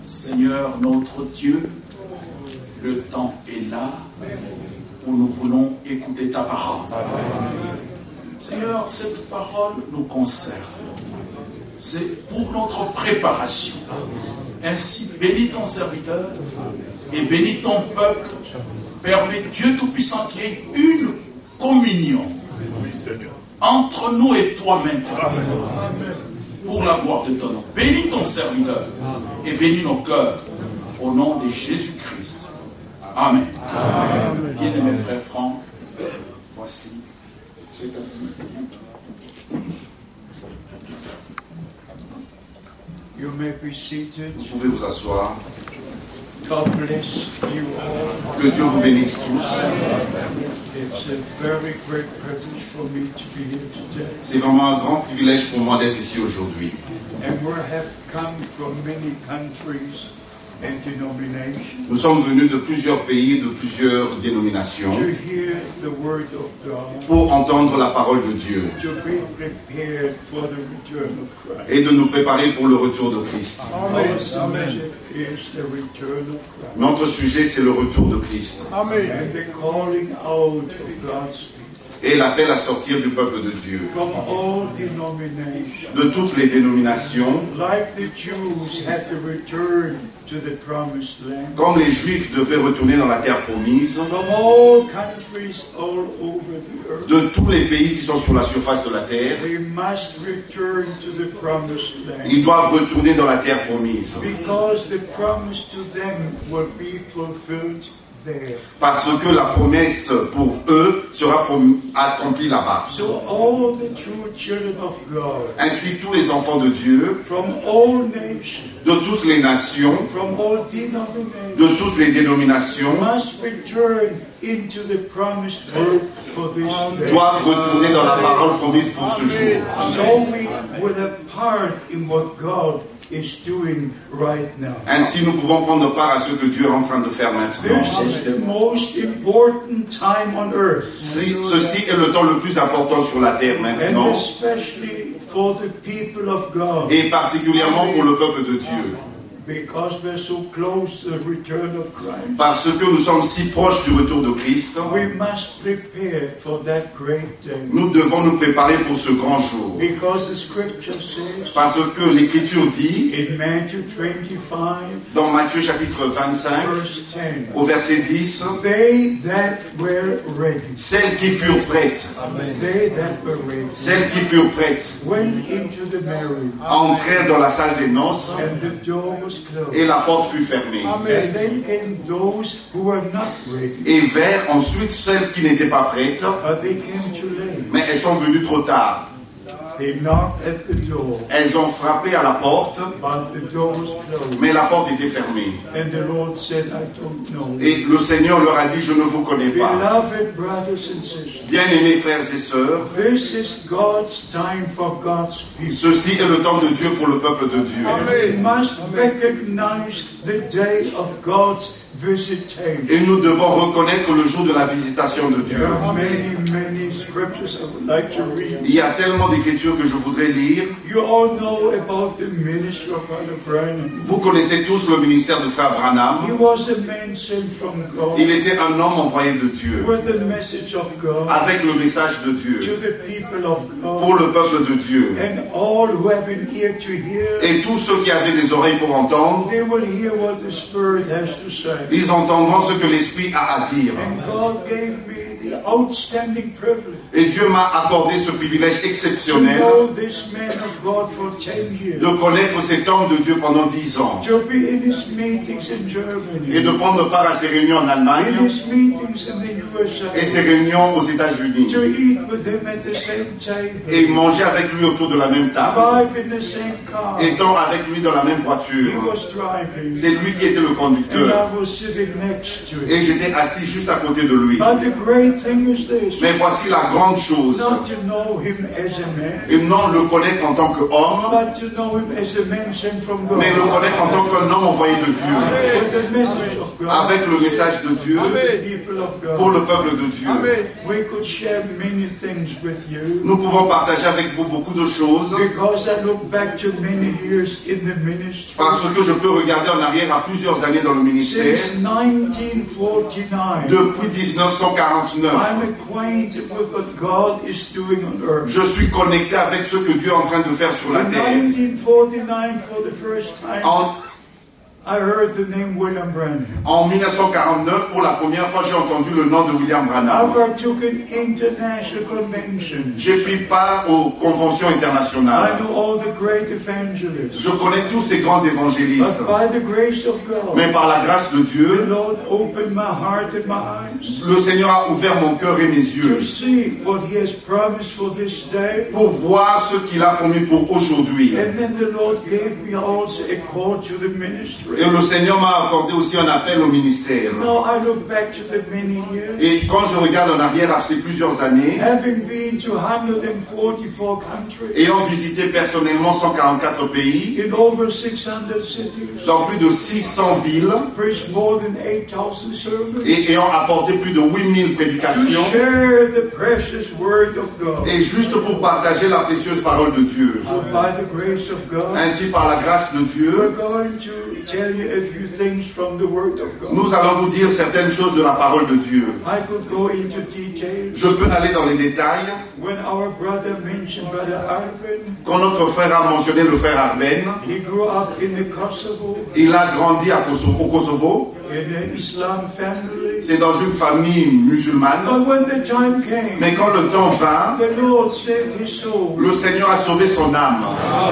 Seigneur notre Dieu, le temps est là où nous voulons écouter ta parole. Seigneur, cette parole nous concerne. C'est pour notre préparation. Ainsi, bénis ton serviteur et bénis ton peuple. Permets Dieu Tout-Puissant qu'il y ait une communion entre nous et toi maintenant. Pour la gloire de ton nom. Bénis ton serviteur et bénis nos cœurs. Au nom de Jésus-Christ. Amen. Bien-aimés frères Franck, voici. You may be seated. Vous pouvez vous asseoir. God bless you all. Que Dieu vous bénisse tous. It's a very great privilege for me to be here today. C'est vraiment un grand privilège pour moi d'être ici aujourd'hui. And we have come from many countries and denominations Nous sommes venus de plusieurs pays, de plusieurs dénominations, to hear the word of God, pour entendre la parole de Dieu to be prepared for the return of Christ. et de nous préparer pour le retour de Christ. Our subject is the return of Christ. Notre sujet, c'est le retour de Christ And the calling out of God's people et l'appel à sortir du peuple de Dieu. from all denominations. De toutes les dénominations, Like the Jews had to return to the promised land. comme les Juifs devaient retourner dans la terre promise, From all countries all over the earth. de tous les pays qui sont sur la surface de la terre, They must return to the promised land. ils doivent retourner dans la terre promise. Because the promise to them will be fulfilled there. Parce que la promesse pour eux sera accomplie là-bas. So all the true children of God, Ainsi, tous les enfants de Dieu, from all nations, de toutes les nations, from all denominations, de toutes les dénominations, must return into the promised word for this day. doivent retourner dans la parole promise pour ce jour. So we will have part in what God is doing right now. Ainsi, nous pouvons prendre part à ce que Dieu est en train de faire maintenant. This is the most important time on earth, Ceci est le temps le plus important sur la terre and maintenant, especially for the people of God, et particulièrement pour le peuple de Dieu. because we're so close to the return of Christ. Parce que nous sommes si proches du retour de Christ, We must prepare for that great day, nous devons nous préparer pour ce grand jour. because the scripture says Parce que l'Écriture dit, in Matthew 25, dans Matthieu chapitre 25, verse 10, au verset 10, they that were ready, celles qui furent prêtes, they that were ready, celles qui furent prêtes, went into the marriage, entrèrent dans la salle des noces and the door was closed. et la porte fut fermée. And then came those who were not ready, Et vinrent ensuite celles qui n'étaient pas prêtes, but they came too late. mais elles sont venues trop tard. They knocked at the door, Elles ont frappé à la porte, but the door was closed. mais la porte était fermée. And the Lord said, I don't know. Et le Seigneur leur a dit, je ne vous connais pas. Beloved brothers and sisters, Bien-aimés frères et sœurs, this is God's time for God's people. ceci est le temps de Dieu pour le peuple de Dieu. We must recognize the day of God's visitation. Et nous devons reconnaître le jour de la visitation de Dieu. There are many scriptures I would like to read. Il y a tellement d'écritures que je voudrais lire. You all know about the ministry of Brother Branham. Vous connaissez tous le ministère de Frère He Branham. was a man sent from God Il était un homme envoyé de Dieu, with the message of God avec le message de to Dieu, the people of pour God, le peuple de Dieu. and all who have an ear to hear, Et tous ceux qui avaient des oreilles pour entendre, they will hear what the Spirit has to say. ils entendront ce que l'Esprit a à dire. And God gave me the outstanding privilege Et Dieu m'a accordé ce privilège to exceptionnel know this man of God for 10 years, de connaître cet homme de Dieu pendant 10 ans to be in his meetings in et Germany, de prendre part à ses réunions en in Allemagne his meetings in the et ses USA, réunions aux États-Unis to eat with him at the same et table, manger avec lui autour de la même table, drive in the same car. étant avec lui dans la même He voiture. was driving, C'est lui qui était le and conducteur I was sitting next to him. et j'étais assis juste à côté de lui. But the great thing is this, Mais voici la grande chose, not to know him as a man, et non le connaître en tant qu'homme, but to know him as a man sent from God. mais le connaître en tant qu'un homme envoyé de Dieu, with the message of God, avec le message de Dieu, to the people of God. pour le peuple de Dieu. We could share many things with you. Nous pouvons partager avec vous beaucoup de choses, Because I look back to many years in the ministry. parce que je peux regarder en arrière à plusieurs années dans le ministère. Since 1949, Depuis 1949, I'm acquainted with what God is doing on earth. je suis connecté avec ce que Dieu est en train de faire sur la In terre. 1949, for the first time, I heard the name William Branham. En 1949, pour la première fois, j'ai entendu le nom de William I Branham. partook in international conventions. J'ai pris part aux conventions I internationales. know all the great evangelists. Je connais tous ces grands évangélistes. But by the grace of God, Mais par la grâce de the Dieu, Lord opened my heart and my eyes le Seigneur a ouvert mon cœur et mes yeux to see what He has promised for this day. pour voir ce qu'il a promis pour aujourd'hui. And then the Lord gave me also a call to the ministry. Et le Seigneur m'a accordé aussi un appel au ministère. Now I look back to the many years, Et quand je regarde en arrière à ces plusieurs années, having been to 144 countries, ayant visité personnellement 144 pays, in over 600 cities, dans plus de 600 villes, preached more than 8,000 sermons, et ayant apporté plus de 8000 to prédications, share the precious word of God. et juste pour partager la précieuse parole de Dieu. So by the grace of God, Ainsi, par la grâce de we're Dieu, going to tell you a few things from the word of God. nous allons vous dire certaines choses de la parole de Dieu. I could go into details. Je peux aller dans les détails. When our brother mentioned Brother Arben, Quand notre frère a mentionné le frère Arben, he grew up in the Kosovo, il a grandi au Kosovo. in an Islam family. C'est dans une famille musulmane. But when the time came, Mais quand le temps vint, the Lord saved his soul. le Seigneur a sauvé son âme.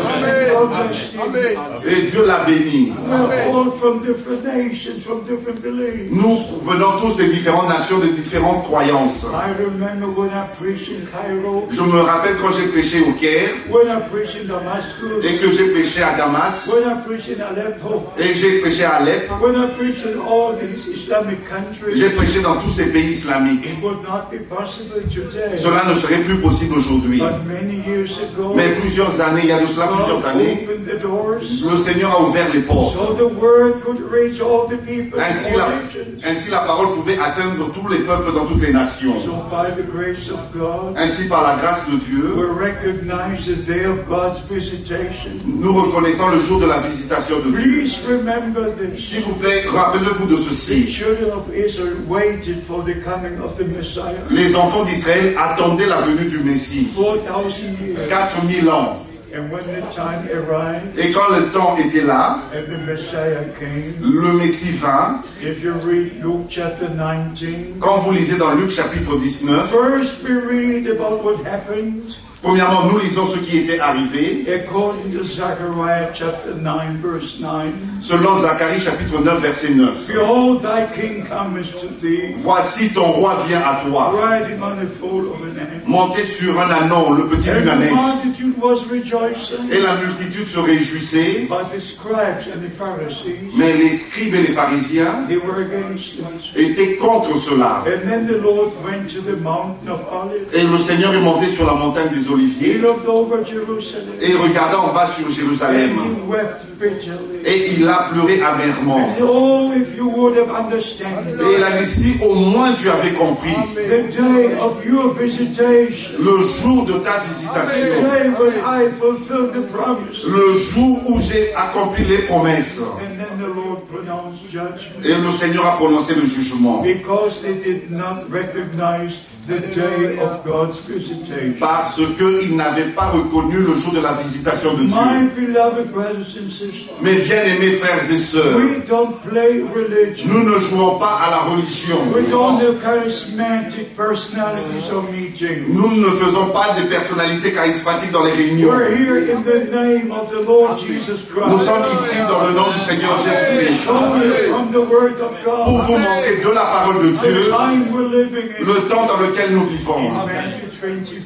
God bless him. Et Dieu l'a béni. We're all from different nations, from different beliefs. Nous venons tous des différentes nations, de différentes croyances. I remember when I preached in Cairo, Je me rappelle quand j'ai prêché au Caire, when I preached in Damascus, et que j'ai prêché à Damas, when I preached in Aleppo, et j'ai prêché à Alep. when I preached in all these Islamic countries. J'ai prêché dans tous ces pays islamiques. It would not be possible today. Cela ne serait plus possible aujourd'hui. But many years ago, Mais plusieurs années, il y a de cela plusieurs God années, opened the doors le Seigneur a ouvert les portes. so the word could reach all the people in Ainsi all nations. ainsi la parole pouvait atteindre tous les peuples dans toutes les nations. So by the grace of God, Ainsi, par la grâce de Dieu, we recognize the day of God's visitation. nous reconnaissons le jour de la visitation de Dieu. Please remember this. S'il vous plaît, rappelez-vous de The ceci. children of Israel waited for the coming of the Messiah Les enfants d'Israël attendaient la venue du Messie. 4,000 years. 4000 ans. And when the time arrived Et quand le temps était là, and the Messiah came, le Messie vint. if you read Luke chapter 19, Quand vous lisez dans Luc chapitre 19, first we read about what happened premièrement, nous lisons ce qui était arrivé. according to Zechariah chapter 9, verse 9. Selon Zacharie chapitre 9, verset 9. Behold, thy king cometh to thee, Voici ton roi vient à toi, riding on the foal of an ass. monté sur un ânon, le petit And d'une the ânesse. multitude was rejoicing, Et la multitude se réjouissait, but the scribes and the Pharisees, mais les scribes et les pharisiens they were against it. étaient contre cela. And then the Lord went to the mountain of Olives. Et le Seigneur est monté sur la montagne des He Oliviers looked over Jerusalem, et regarda en bas sur and Jérusalem. he wept bitterly. Et il a pleuré amèrement. And oh, if you would have understood Et il a dit, si au moins tu avais compris the day of your visitation, le jour de ta the visitation, day when I fulfilled the promise. le jour où j'ai accompli les promesses. And then the Lord pronounced judgment Et le Seigneur a prononcé le jugement. because they did not recognize the day of God's visitation. Parce qu'ils n'avaient pas reconnu le jour de la visitation de My Dieu. beloved brothers and sisters, Mes bien-aimés frères et sœurs, we don't play religion. nous ne jouons pas à la religion. We don't have charismatic personalities or meetings. Nous ne faisons pas des personnalités charismatiques dans les réunions. We're here in the name of the Lord Jesus Nous Christ. sommes ici dans le nom du Seigneur Jésus-Christ Show you from the Word of pour God vous montrer de la parole de the Dieu time we're living in. le temps dans lequel nous vivons. In Matthew 24,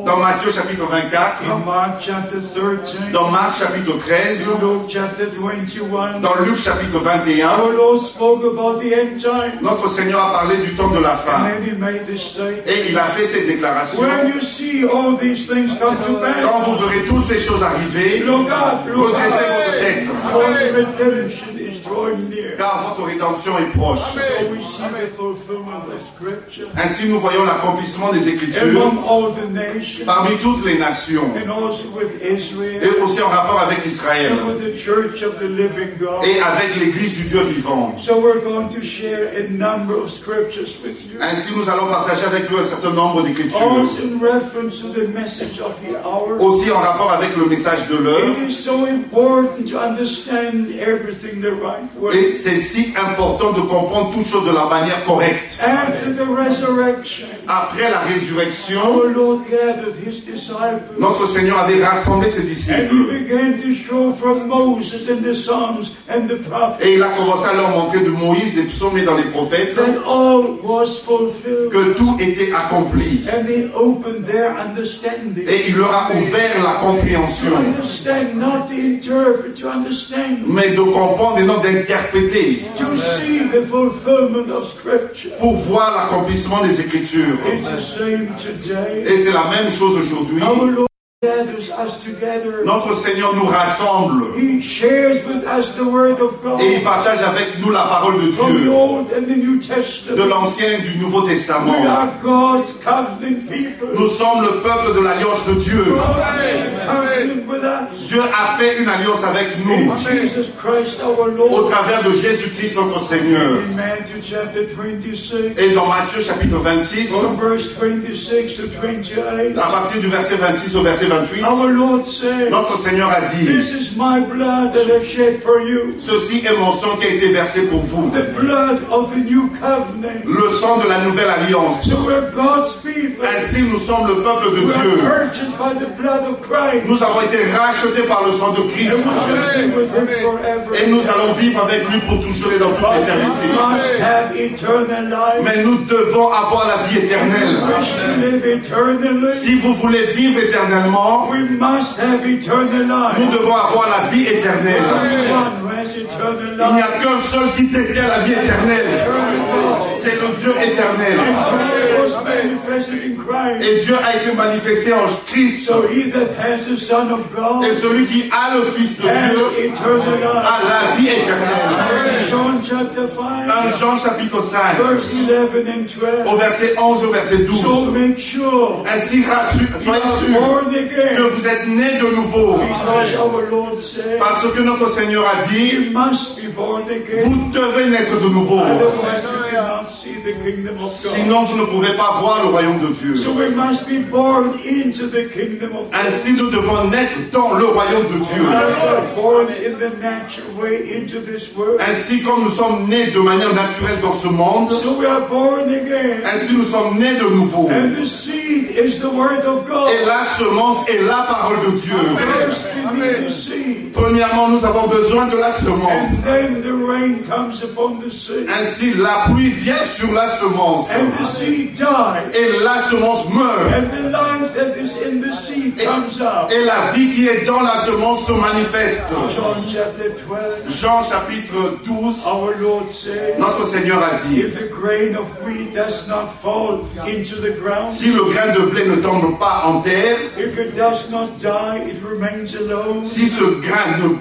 Dans Matthieu chapitre 24, in Mark chapter 13, dans Marc chapitre 13, in Luke chapter 21. dans Luc chapitre 21, Our Lord spoke about the end time. notre Seigneur a parlé du temps de la fin. And then he made this statement. Et il a fait cette déclaration. When you see all these things come to Quand pass, vous verrez toutes ces choses arriver, look up, look redressez up. votre tête, For redemption is drawing near. car votre rédemption est proche. So we see the fulfillment of Scripture Ainsi, nous voyons l'accomplissement des Écritures among all the nations, parmi toutes les nations, and also with Israel, et aussi en rapport avec Israël, and with the Church of the Living God. et avec l'Église du Dieu vivant. So we're going to share a number of scriptures with you. Ainsi, nous allons partager avec vous un certain nombre d'Écritures, Also in reference to the message of the hour. aussi en rapport avec le message de l'heure. It is so important to understand everything the right way. Et c'est si important de comprendre toutes choses de la manière correcte. After the resurrection, Après la résurrection, our Lord gathered his disciples, notre Seigneur avait rassemblé ses and he disciples. began to show from Moses and the Psalms and the prophets Et il a commencé à leur montrer de Moïse, des psaumes et dans les prophètes, that all was fulfilled. que tout était accompli. And he opened their understanding. Et il leur a ouvert la To compréhension. understand, not to interpret, to understand. Mais de comprendre et non d'interpréter. To see the fulfillment of Scripture. Pour voir l'accomplissement des Écritures. It's the same today. Et c'est la même chose aujourd'hui. Our Lord gathers us together. Notre Seigneur nous rassemble. He shares with us the Word of God Et il partage avec nous la parole de from the Dieu. Old and the New De Testament. l'Ancien et du Nouveau We Testament. are God's covenant people. Nous sommes le peuple de l'alliance de Dieu. God made a covenant with us. Dieu a fait une alliance avec nous. In Jesus Christ our Au Lord. travers de Jésus-Christ notre Seigneur. In Matthew chapter 26, Et dans Matthieu chapitre 26, from verse 26 to 28, à partir du verset 26 au verset 28, our Lord said, notre Seigneur a dit, "This is my blood that I shed for you, ceci est mon sang qui a été versé pour vous. the blood of the new covenant." Le sang de la nouvelle alliance. So we're God's people. Ainsi nous sommes le peuple de We are Dieu. purchased by the blood of Christ. Nous avons été rachetés par le sang de Christ. And we shall be with Him forever. Et nous allons vivre avec lui pour toujours et dans toute We l'éternité. must have eternal life. Mais nous devons avoir la vie éternelle. Wish to live eternally. Si vous voulez vivre éternellement, We must have eternal life. nous devons avoir la vie éternelle. One who has eternal Il n'y life. a qu'un seul qui détient la vie éternelle. C'est le Dieu éternel. God was manifested in Christ. Et Dieu a été manifesté en Christ. So he that has the Son of God Et celui qui a le Fils de has Dieu eternal life. a la vie éternelle. John chapter 5, 1 Jean chapitre 5, verse 11 and 12. au verset 11 au verset So 12. make sure Ainsi, soyez you are sûrs born que again, vous êtes nés de nouveau. because our Lord said, Parce que notre Seigneur a dit, you must be born again. vous devez naître de nouveau. Otherwise you cannot see the kingdom of God. Sinon, vous ne pouvez pas voir le royaume de Dieu. So we must be born into the kingdom of God. Ainsi, nous devons naître dans le royaume de Dieu. We are born in the natural way into this world. Ainsi, comme nous sommes nés de manière naturelle dans ce monde, So we are born again. ainsi nous sommes nés de nouveau. And the seed is the word of God. Et la semence est la parole de Dieu. First we need the seed. Premièrement, nous avons besoin de la semence. And then the rain comes upon the seed. Ainsi, la pluie vient sur la semence. And the seed dies. Et la semence meurt. And the life that is in the seed comes out. Et la vie qui est dans la semence se manifeste. John chapter 12. Jean chapitre 12, Our Lord said, notre Seigneur a dit, if the grain of wheat does not fall into the ground, si le grain de blé ne tombe pas en terre, if it does not die, it remains alone. si ce grain ne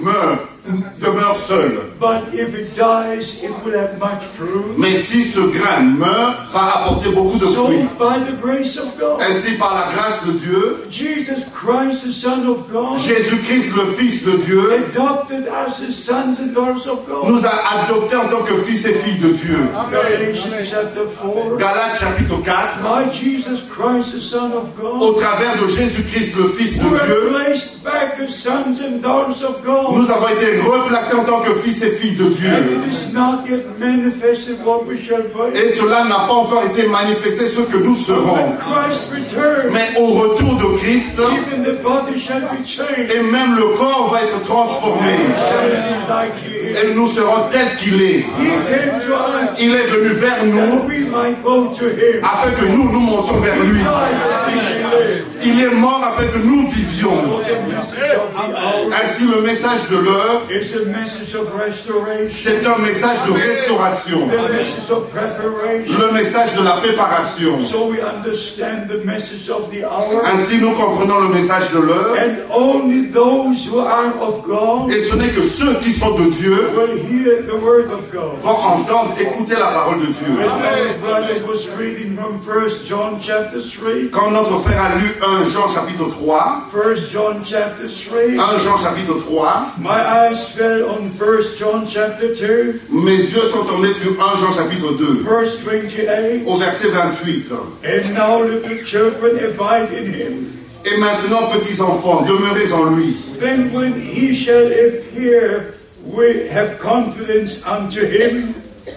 demeure seul, But if it dies, it will have much fruit. mais si ce grain meurt, va apporter beaucoup de So, fruits. by the grace of God, Ainsi, par la grâce de Dieu, Jesus Christ, the Son of God, Jésus-Christ, le Fils de Dieu, adopted us as sons and daughters of God. nous a adoptés en tant que fils et filles de Dieu. Galatians chapter 4. Galates chapitre 4, By Jesus Christ, the Son of au God, travers de Jésus-Christ, le Fils de we are Dieu, placed back as sons and daughters of God. nous avons été replacés en tant que fils et filles de And Dieu. it is not yet manifested what we shall be. Et cela n'a pas encore été manifesté ce que nous serons. When Christ returns, Mais au retour de Christ, even the body shall be changed. et même le corps va être transformé. Shall be like He is. Et nous serons tels qu'il est. He came to us Il est venu vers that nous we might go to Him. afin que nous nous montions vers lui. Died that we may live. Il est mort afin que nous vivions. So the message of the hour Ainsi, le message de l'heure, is a message of restoration, c'est un message de restauration, the message of preparation. le message de la préparation. So we understand the message of the hour. Ainsi, nous comprenons le message de l'heure. And only those who are of God Et ce n'est que ceux qui sont de Dieu will hear the word of God. vont entendre, écouter la parole de Dieu. When our brother was reading from 1 John chapter 3, Quand notre frère a lu 1 Jean chapitre 3, 1 John chapter 3, 1 Jean chapitre 3, my eyes fell on 1 John chapter 2, mes yeux sont tombés sur 1 Jean chapitre 2, verse 28. au verset 28. And now little children abide in him. Et maintenant, petits enfants, demeurez en lui. Then when he shall appear, we have confidence unto him,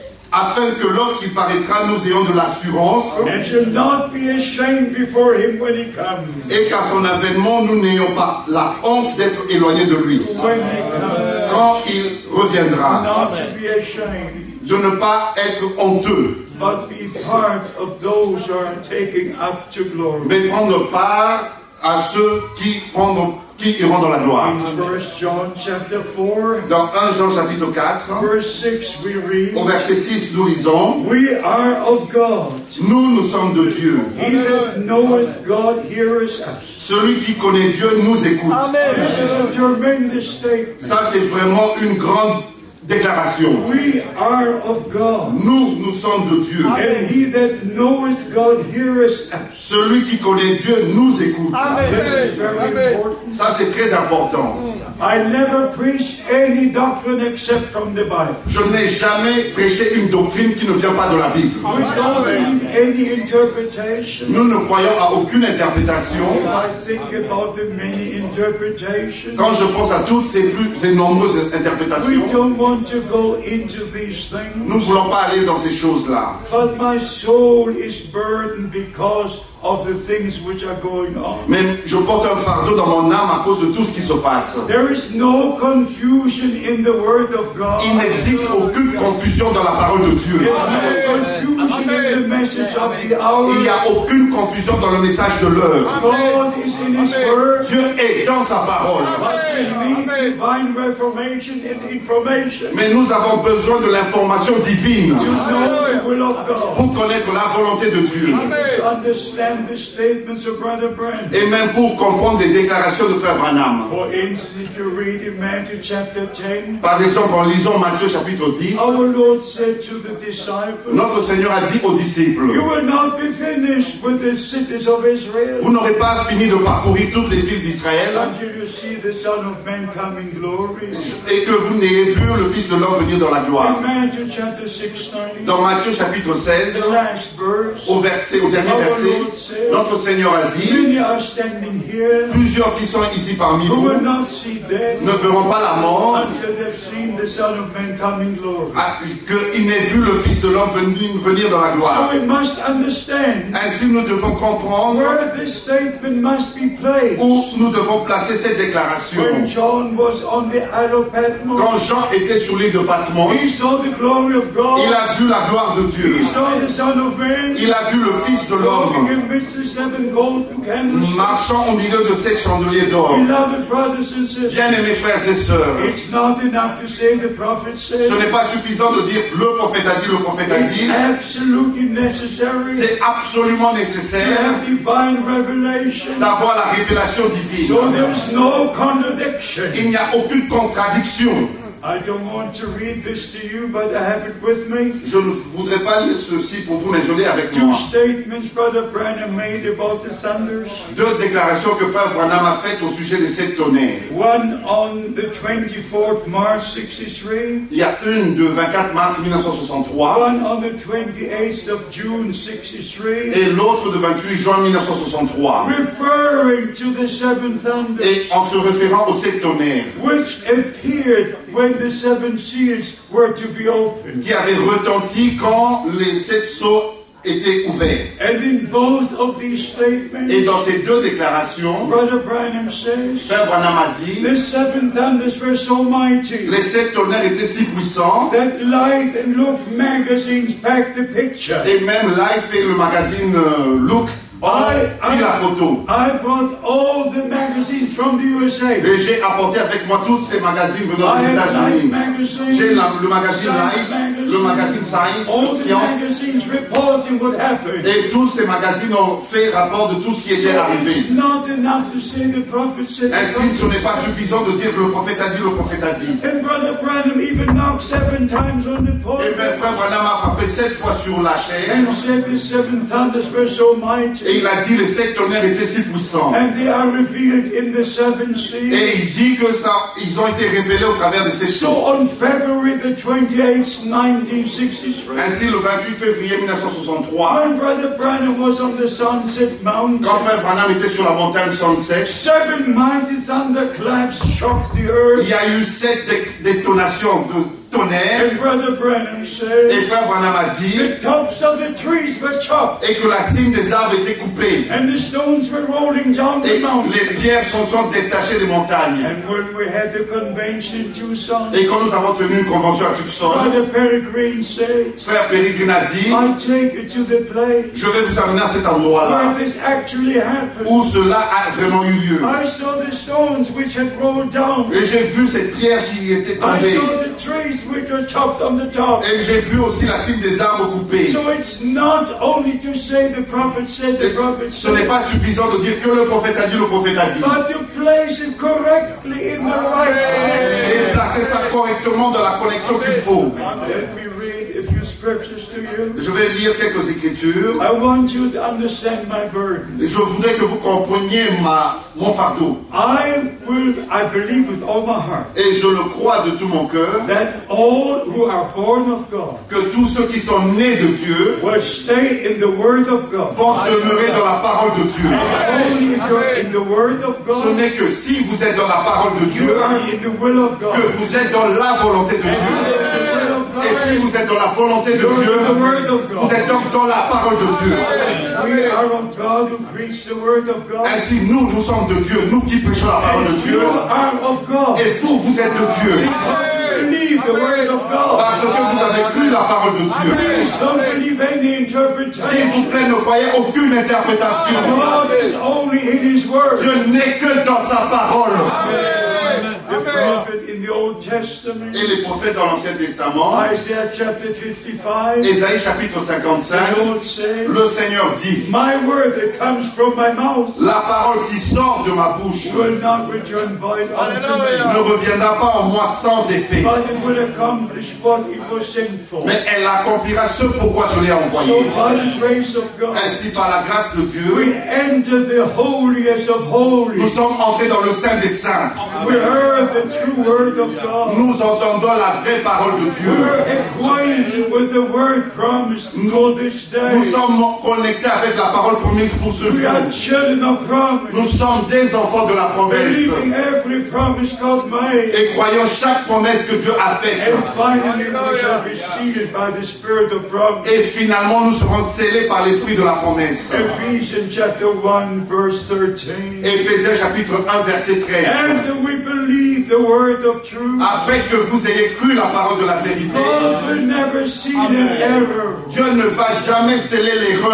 Afin que lorsqu'il paraîtra, nous ayons de l'assurance and shall not be ashamed before him when he comes. et qu'à son avènement, nous n'ayons pas la honte d'être éloignés de lui. When he comes, Quand il reviendra, not to be ashamed, de ne pas être honteux, but be part of those who are taken up to glory. mais prendre part à ceux qui iront dans la gloire. In 1 John chapter 4, Dans 1 Jean chapitre 4, verse 6, we read, au verset 6, nous lisons, we are of God. nous sommes de Dieu. He that knoweth God heareth us. Celui qui connaît Dieu nous écoute. This is a tremendous statement. Ça, c'est vraiment une grande déclaration. We are of God. Nous sommes de Dieu. And he that knoweth God heareth us. Celui qui connaît Dieu nous écoute. This is very important. Ça, c'est très important. I never preached any doctrine except from the Bible. Je n'ai jamais prêché une doctrine qui ne vient pas de la Bible. We don't believe any interpretation. Nous ne croyons à aucune interprétation. I think about the many interpretations. Quand je pense à toutes ces nombreuses We interprétations, don't want to go into these nous ne things. voulons pas aller dans ces choses-là. But my soul is burdened because of the things which are going on. Mais je porte un fardeau dans mon âme à cause de tout ce qui se passe. There is no confusion in the word of God. Il n'existe aucune confusion dans la parole de Dieu. There's no confusion in the message of the hour. Il n'y a aucune confusion dans le message de l'heure. God is in His word. Dieu est dans sa parole. But we need divine reformation and information Mais nous avons besoin de l'information divine to know the will of God. pour connaître la volonté de Dieu. To understand the statements of Brother Branham. Et même pour comprendre les déclarations de Frère Branham. For instance, if you read in Matthew chapter 10, Par exemple, en lisant Matthieu chapitre 10, our Lord said to the disciples, notre Seigneur a dit aux disciples, you will not be finished with the cities of Israel vous n'aurez pas fini de parcourir toutes les villes d'Israël until you see the Son of Man come in glory. et que vous n'ayez vu le Fils de l'homme venir dans la gloire. In Matthew chapter 16, Dans Matthieu chapitre 16, the last verse, au dernier verset, notre Seigneur a dit, many are standing here plusieurs qui sont ici parmi who vous will not see death ne verront pas la mort until they've seen the Son of Man come in glory. qu'ils n'aient vu le Fils de l'homme venir dans la So gloire. we must understand Ainsi, nous devons comprendre where this statement must be placed. où nous devons placer cette déclaration. When John was on the Isle of Patmos, Quand Jean était sur l'île de Patmos, he saw the glory of God. il a vu la gloire de Dieu. He saw the Son of Man Il a vu le Fils de walking l'homme amidst the seven golden candlesticks. marchant au milieu de 7 chandeliers d'or. Beloved brothers and sisters, Bien-aimés frères et sœurs, it's not enough to say the prophet said. ce n'est pas suffisant de dire le prophète a dit, le prophète a It's dit. absolutely necessary C'est absolument to nécessaire have divine revelation. d'avoir la révélation So divine. there's no contradiction. Il n'y a aucune contradiction. I don't want to read this to you, but I have it with me. Je ne voudrais pas lire ceci pour vous, mais je l'ai avec Two moi. statements Brother Branham made about the thunders. Deux déclarations que Frère Branham a faites au sujet de ces tonnerres. One on the 24th March 63. Il y a une de 24 mars 1963 One on the 28th of June 63. et l'autre de 28 juin 1963. Referring to the seven thunders, Et en se référant aux 7 tonnerres which appeared when the seven seals were to be opened. qui avaient retenti quand les 7 sceaux étaient ouverts. And in both of these statements, Et dans ces deux déclarations, Brother Branham says, Frère Branham a dit, the seven thunders were so mighty les 7 tonnerres étaient si puissants that Life and Look magazines packed the picture. et même Life et le magazine Look pris la photo. I brought all the magazines from the USA. Et j'ai apporté avec moi tous ces magazines venant des États-Unis. J'ai le magazine Life, le magazine Science, all the Science. magazines reporting what happened. Et tous ces magazines ont fait rapport de tout ce qui était arrivé. It's not enough to say the prophet said. Ainsi, ce n'est pas suffisant de dire le prophète a dit, le prophète a dit. And Brother Branham even knocked 7 times on the Et pulpit. bien, frère Branham a frappé 7 fois sur la chair. And said the 7 thunders were so mighty. Et il a dit les 7 tonnerres étaient si puissants. And they are revealed in the 7 seas. Et il dit que ça, ils ont été révélés au travers de ces So choses. on February the 28th, 1963, Ainsi, le 28 février 1963, when Brother Branham was on the Sunset Mountain, quand frère Branham était sur la montagne Sunset, 7 mighty thunderclaps shocked the earth. il y a eu 7 détonations de tonnerre. And Brother Branham said, Et frère Branham a dit the tops of the trees were chopped, et que la cime des arbres était coupée. and the stones were rolling down Et the mountain. les pierres sont détachées des montagnes. And when we had the convention in Tucson, Et quand nous avons tenu une convention à Tucson, Brother Peregrine said, frère Pérégrine a dit, I take you to the place je vais vous amener à cet where endroit-là this actually happened. où cela a vraiment eu lieu. I saw the stones which had rolled down. Et j'ai vu ces pierres qui étaient I tombées. saw the trees which were chopped on the top. Et j'ai vu aussi la cime des arbres coupés. So it's not only to say the prophet said, the prophet Ce n'est said, pas suffisant de dire que le prophète a dit, le prophète a dit. but to place it correctly in the right Et place. placer ça correctement dans la connexion qu'il faut. Let me read a few scriptures to you. Je vais lire quelques écritures. I want you to understand my burden. Et je voudrais que vous compreniez mon fardeau. I believe with all my heart Et je le crois de tout mon cœur, that all who are born of God que tous ceux qui sont nés de Dieu will stay in the Word of God. vont demeurer dans la parole de Dieu. Only if you're in the Word of Ce God, n'est que si vous êtes dans la parole de you Dieu are in the will of God. que vous êtes dans la volonté de Dieu. Et si vous êtes dans la volonté de You're Dieu, in the Word of vous God. êtes donc dans la parole de Dieu. We are of God who preach the Word of God. Ainsi, nous sommes de Dieu, nous qui prêchons la parole de Dieu. You are of God. Et vous êtes de Dieu. Believe the Word of God. Parce que vous avez cru la parole de Dieu. Please don't believe any S'il interpretation. vous plaît, ne croyez aucune interprétation. God is only in His Word. Dieu n'est que dans sa parole. The prophet in the Old Testament, Et les prophètes dans l'Ancien Testament, Isaiah chapter 55, Ésaïe chapitre 55, the Lord said, le Seigneur dit, my word that comes from my mouth la parole qui sort de ma bouche will not return void unto me, ne reviendra pas en moi sans effet, but it will accomplish what it was sent for. mais elle accomplira ce pourquoi je l'ai So envoyé. by the grace of God, Ainsi, par la grâce de we Dieu, enter the holiest of nous holies. sommes entrés dans le sein des saints. We heard the true word of God. Nous entendons la vraie parole de Dieu. We're acquainted with the word promised for this day. Nous sommes connectés avec la parole promise pour ce We jour. are children of promise, Nous sommes des enfants de la promesse believing every promise God made. et croyons chaque promesse que Dieu a faite. And finally, we shall be sealed by the Spirit of promise. Et finalement, nous serons scellés par l'esprit de la promesse. Ephesians chapter 1, verse 13. Éphésiens chapitre 1, verset 13. After we believe the word of truth, Après que vous ayez cru la parole de la vérité, God will never seal an error. Dieu ne va jamais sceller l'erreur.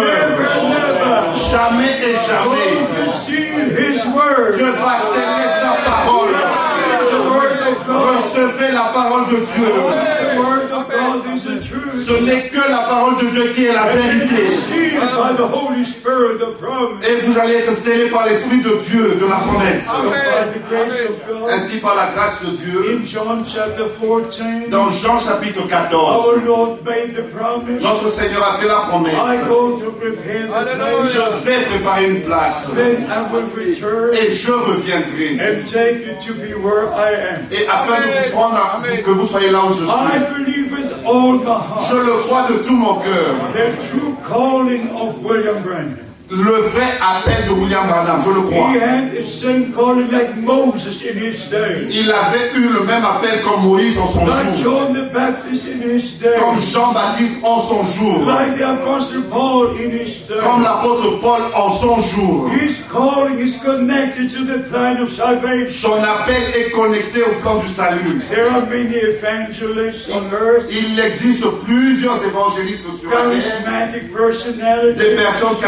Never. Jamais et God jamais. will seal His word. Dieu va sceller sa parole. The word of God. Recevez la parole de Dieu. The word of God is the truth. Ce n'est que la parole de Dieu qui est la vérité. Sealed by the Holy Spirit of promise. Et vous allez être scellés par l'esprit de Dieu, de la promesse. So by the grace of God, Ainsi, par la grâce de Dieu, in John chapter 14, dans Jean chapitre 14, our Lord made the promise. notre Seigneur a fait la I promesse. go to prepare the place, Je vais préparer une place then I will return et je reviendrai. and take you to be where I am. Et afin de vous prendre, que vous soyez là où je I suis. believe with all my heart Je le crois de tout mon cœur. the true calling of William Branham. Le vrai appel de William Branham, je le crois. He had the same calling like Moses in his day, Il avait eu le même appel comme Moïse en son like jour. John the Baptist in his day, Comme Jean-Baptiste en son jour. like the Apostle Paul in his day. Comme l'apôtre Paul en son jour. His calling is connected to the plan of salvation. Son appel est connecté au plan du salut. There are many evangelists on earth, Il existe plusieurs évangélistes sur la terre, charismatic personalities, des personnes charismatiques,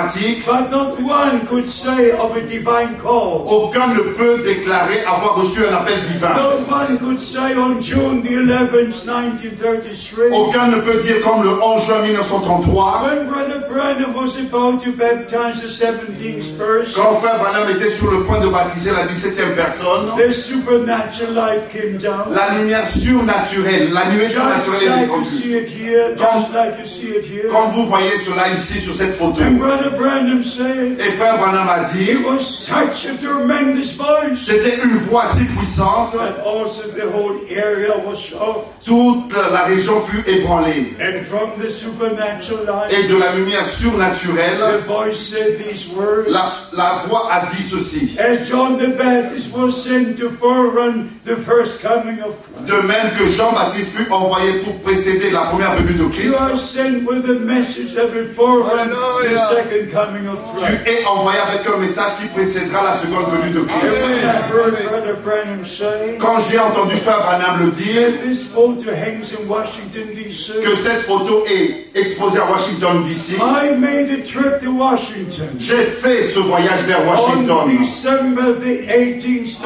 charismatique, but not one could say of a divine call. aucun ne peut déclarer avoir reçu un appel divin. No one could say on June the 11th, 1933, Aucun ne peut dire comme le 11 juin 1933, when Brother Branham was about to baptize the 17th person, quand Frère Branham était sur le point de baptiser la 17e personne, the supernatural light came down. la lumière surnaturelle, la nuée Just surnaturelle est like you descendue. see it here, just like you see it here. Comme vous voyez cela ici sur cette photo. And Brother Branham said, Et Frère Branham a dit, it was such a tremendous voice. c'était une voix si puissante, And also the whole area was shocked. toute la région fut ébranlée. And from the supernatural light, Et de la lumière surnaturelle, the voice said these words. la voix a dit ceci. As John the Baptist was sent to forerun the first coming of Christ, De même que Jean-Baptiste fut envoyé pour précéder la première venue de you Christ, are sent with a message that will forerun the second coming of tu Christ. es envoyé avec un message qui précédera la seconde venue de And Christ. when I heard Brother Branham say Quand j'ai entendu Frère Branham le dire, that this photo hangs in Washington, D.C., que cette photo est exposée à Washington DC, I made a trip to Washington j'ai fait ce voyage vers on Washington December the 18th,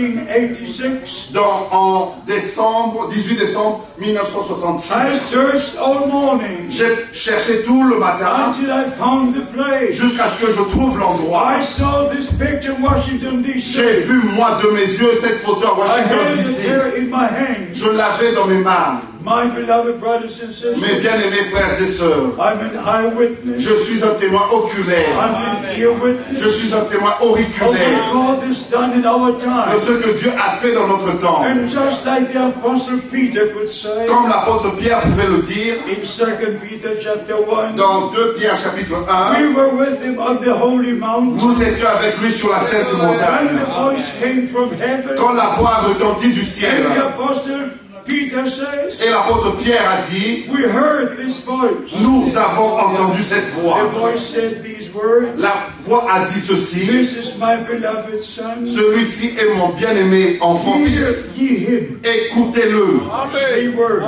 1986. en décembre, 18 décembre 1966. I searched all morning J'ai cherché tout le matin until I found the place. jusqu'à ce que je trouve l'endroit. I saw this picture in Washington, J'ai D.C. vu moi de mes yeux cette photo à I Washington had it DC. there in my hand. Je l'avais dans mes mains. My beloved brothers and sisters, Mes bien-aimés frères et sœurs, I'm an eyewitness. je suis un témoin oculaire. I'm an earwitness Je suis un témoin of auriculaire what God has done in our de time. ce que Dieu a fait dans notre temps. And just like the Apostle Peter could say Comme l'apôtre Pierre pouvait le dire in 2 Peter chapter 1, dans 2 Pierre chapitre 1, we were with him on the holy mountain. nous étions avec lui sur la sainte And montagne. the voice came from heaven. Quand la voix a retenti du ciel, And the Apostle Peter says, et l'apôtre Pierre a dit, we heard this voice. nous avons entendu cette voix. The voice said these words, La voix a dit ceci, this is my beloved son. celui-ci est mon bien-aimé enfant Hear fils. ye him. Écoutez-le. Three words.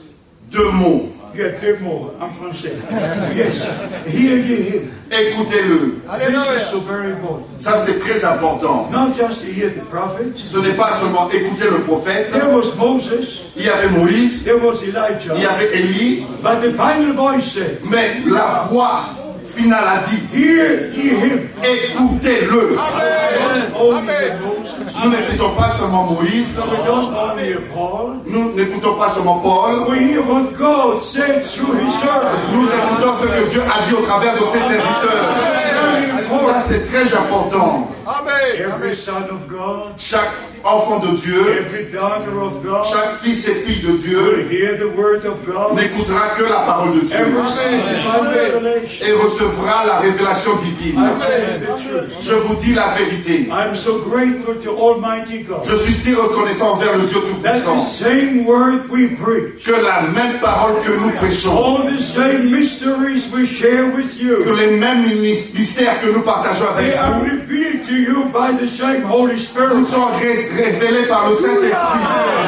Deux mots. Yeah, deux mots en français. Yes. Hear ye him. Écoutez-le. This is so very important. Ça, c'est très important. Not just to hear the prophet. Ce n'est pas seulement écouter le prophète. There was Moses. Il y avait Moïse, There was Elijah. il y avait Élie, But the final voice said, mais la voix finale a dit, hear ye him. écoutez-le. Only Moses. Nous n'écoutons pas seulement Moïse, So we don't only hear Paul. nous n'écoutons pas seulement Paul, We hear what God said through his servant. nous écoutons ce que Dieu a dit au travers de ses serviteurs. Very Ça, important. c'est très important. Every son of God, Chaque enfant de Dieu, every daughter of God, chaque fils et fille de will Dieu hear the word of God. n'écoutera que la parole de And Dieu receive divine revelation. et recevra la révélation divine. I tell you the truth. Je vous dis la vérité. I'm so grateful to Almighty God Je suis si reconnaissant envers le Dieu that the Tout-Puissant same word we preach, que la même parole que nous prêchons, all the same mysteries we share with que you, les mêmes mystères que nous partageons they avec are vous, revealed to you by the same Holy nous Spirit. sont révélés par le Saint-Esprit.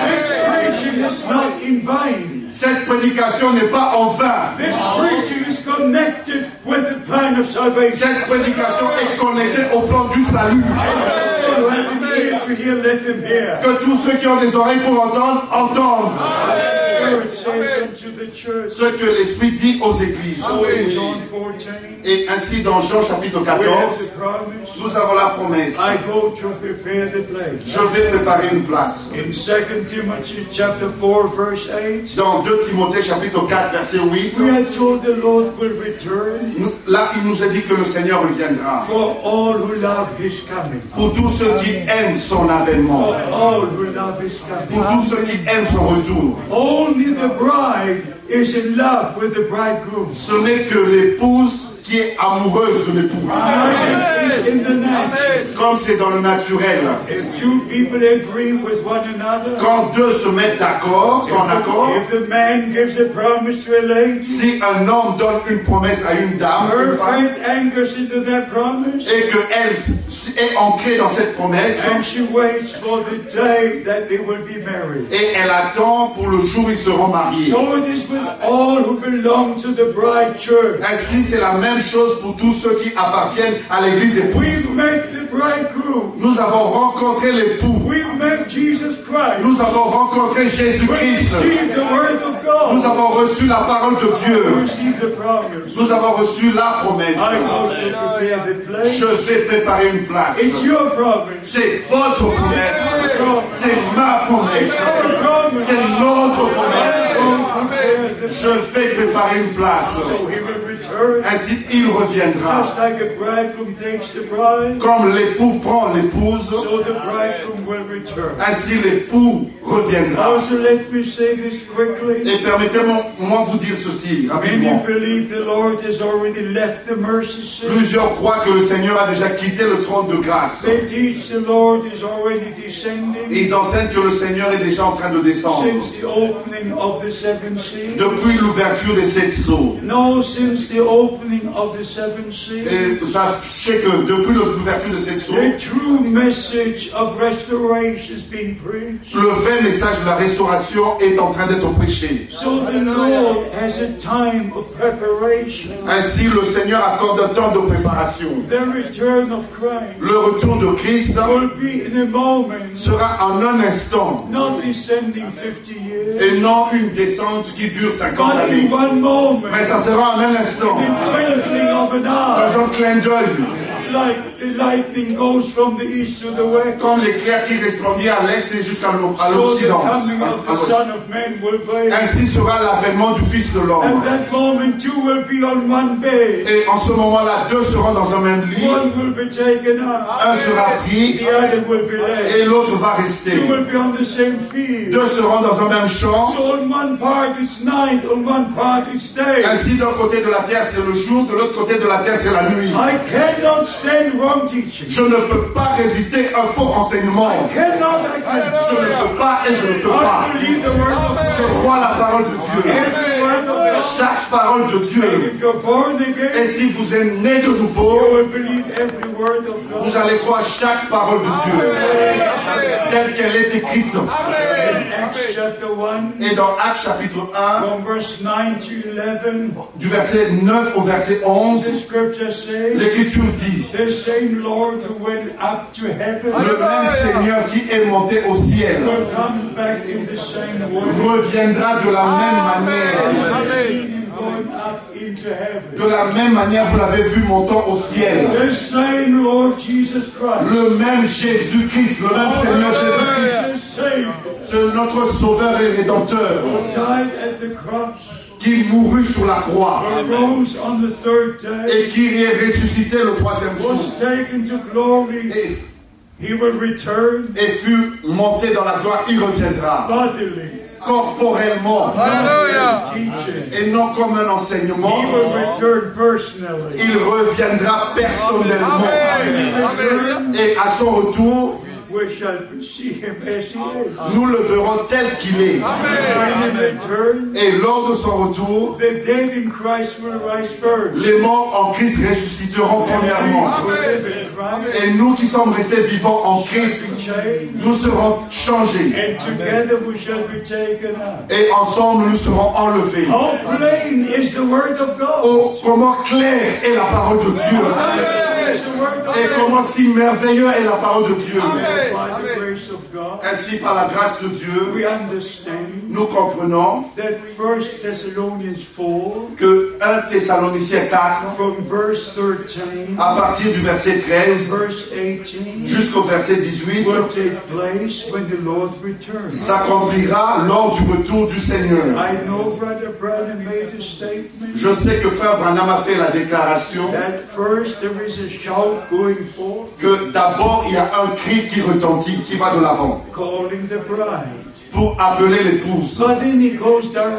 This preaching is not in vain. Cette prédication n'est pas en vain. This preaching is connected with the plan of salvation. Cette prédication est connectée au plan du salut. You have an ear to hear, let him hear. Que tous ceux qui ont des oreilles pour entendre, entendent. Spirit says unto the church, Ce que l'Esprit dit aux églises. so in John 14, Et ainsi dans Jean chapitre we have 14, the promise, nous avons la promesse. I go to prepare the place. Je vais préparer une place. In 2 Timothy chapter 4 verse 8, Dans 2 Timothée chapitre 4 verset 8, we are told the Lord will return là il nous a dit que le Seigneur reviendra. for all who love his coming. Pour tous ceux qui aiment son avènement. For all who love his Pour coming. tous ceux qui aiment son retour. Only the bride is in love with the bridegroom. Ce n'est que l'épouse qui est amoureuse de l'époux. Marriage is in the natural. Comme c'est dans le naturel. If two people agree with one another, Quand deux se mettent d'accord, sont en accord, if the man gives a promise to a lady, si un homme donne une promesse à une dame, her une femme, faith anchors into that promise, et qu'elle est ancrée dans cette promesse. And she waits for the day that they will be married. Et elle attend pour le jour où ils seront mariés. So it is with all who belong to the bride church. Ainsi, c'est la même chose pour tous ceux qui appartiennent à l'église épouse. We met the bridegroom. Nous avons rencontré l'époux. We met Jesus Christ. Nous avons rencontré Jésus-Christ. We received the word of God. Nous avons reçu la parole de We Dieu. received the promise. Nous avons reçu la promesse. I go to prepare the place. Je vais préparer une place. It's your promise. C'est votre promesse. C'est ma promesse. C'est notre promesse. Je vais préparer une place. So he will return. Ainsi, il reviendra. Just like a bridegroom takes the bride, Comme l'époux prend l'épouse, so the bridegroom will return. ainsi l'époux reviendra. Also, let me say this quickly. Et permettez-moi vous dire ceci Many rapidement. believe the Lord has already left the mercy seat. Plusieurs croient que le Seigneur a déjà quitté le trône de grâce. They teach the Lord is already descending Ils enseignent que le Seigneur est déjà en train de descendre. since the opening of the seventh seal. Depuis l'ouverture des 7 sceaux. No, since the opening of the seventh seal. Et sachez que depuis l'ouverture des 7 sceaux, The true message of restoration is being preached. le vrai message de la restauration est en train d'être prêché. So the Lord has a time of preparation. Ainsi, le Seigneur accorde un temps de préparation. The return of Christ Le retour de Christ will be in a moment, sera en un instant not descending 50 years, et non une descente qui dure 50 but années. in one moment, Mais ça sera en un instant, in twinkling of an eye, dans un clin d'œil, like the lightning goes from the east to the west. comme l'éclair qui resplendit à l'est et jusqu'à So the l'occident. coming of the Son of Man will be, Ainsi sera l'avènement du Fils de and l'homme. that moment two will be on one bed. Et en ce moment-là, 2 seront dans un même lit, One will be taken up, un sera pris the other will be left. et l'autre va rester. Two will be on the same field. 2 seront dans un même champ. So on one part it's night, on one part it's day. Ainsi, d'un côté de la terre, c'est le jour, de l'autre côté de la terre, c'est la nuit. I cannot stand wrong teaching. Je ne peux pas résister à un faux enseignement. I cannot. Je ne peux pas et je ne peux pas. I believe the word of Je God. crois la parole de Dieu. Every word of God. Chaque parole de And Dieu. if you're born Et again, si vous êtes né de you nouveau, will believe every word of vous God. allez croire chaque parole de Dieu, telle qu'elle est écrite. In Acts chapter 1, Et dans Actes chapitre 1, from verse 9 to 11, du verset 9 au verset the 11, scripture says, l'Écriture dit: the same Lord who went up to heaven le même Seigneur qui est monté au ciel will come back in the same way. reviendra de la même manière. I've seen him going up into heaven. De la même manière, vous l'avez vu montant au ciel. The same Lord Jesus Christ. Le même Jésus-Christ, le même Seigneur Jésus-Christ, The Savior c'est notre Sauveur et Rédempteur, died at the cross, qui mourut sur la croix arose on the third day, et qui est ressuscité le 3e jour was taken to glory. He will return et fut monté dans la gloire. Il reviendra bodily, corporellement teaching. et non comme un enseignement. He will return personally. Il reviendra personnellement et à son retour, We shall see him as he is. nous le verrons tel qu'il est. When he returns, Et lors de son retour, the dead in Christ will rise first. les morts en Christ ressusciteront premièrement. We live in Christ, Et nous qui sommes restés vivants en Christ, changed, nous serons changés. and together we shall be taken up. Et ensemble, nous serons enlevés. How plain is the word of God? Oh, comment claire est la parole de Dieu. Is the word of Et God? comment si merveilleux est la parole de Dieu. By the grace of God, Ainsi, par la grâce de Dieu, we understand nous comprenons that 1 Thessalonians 4, que 1 Thessaloniciens 4, from verse 13, à partir du verset 13 verse 18, jusqu'au verset 18, will take place when the Lord returns. s'accomplira lors du retour du Seigneur. I know Brother Branham made a statement Je sais que Frère Branham a fait la déclaration that first there is a shout going forth, que d'abord il y a un cri qui retentit, qui va de l'avant, calling the bride. pour appeler l'épouse. But then he goes directly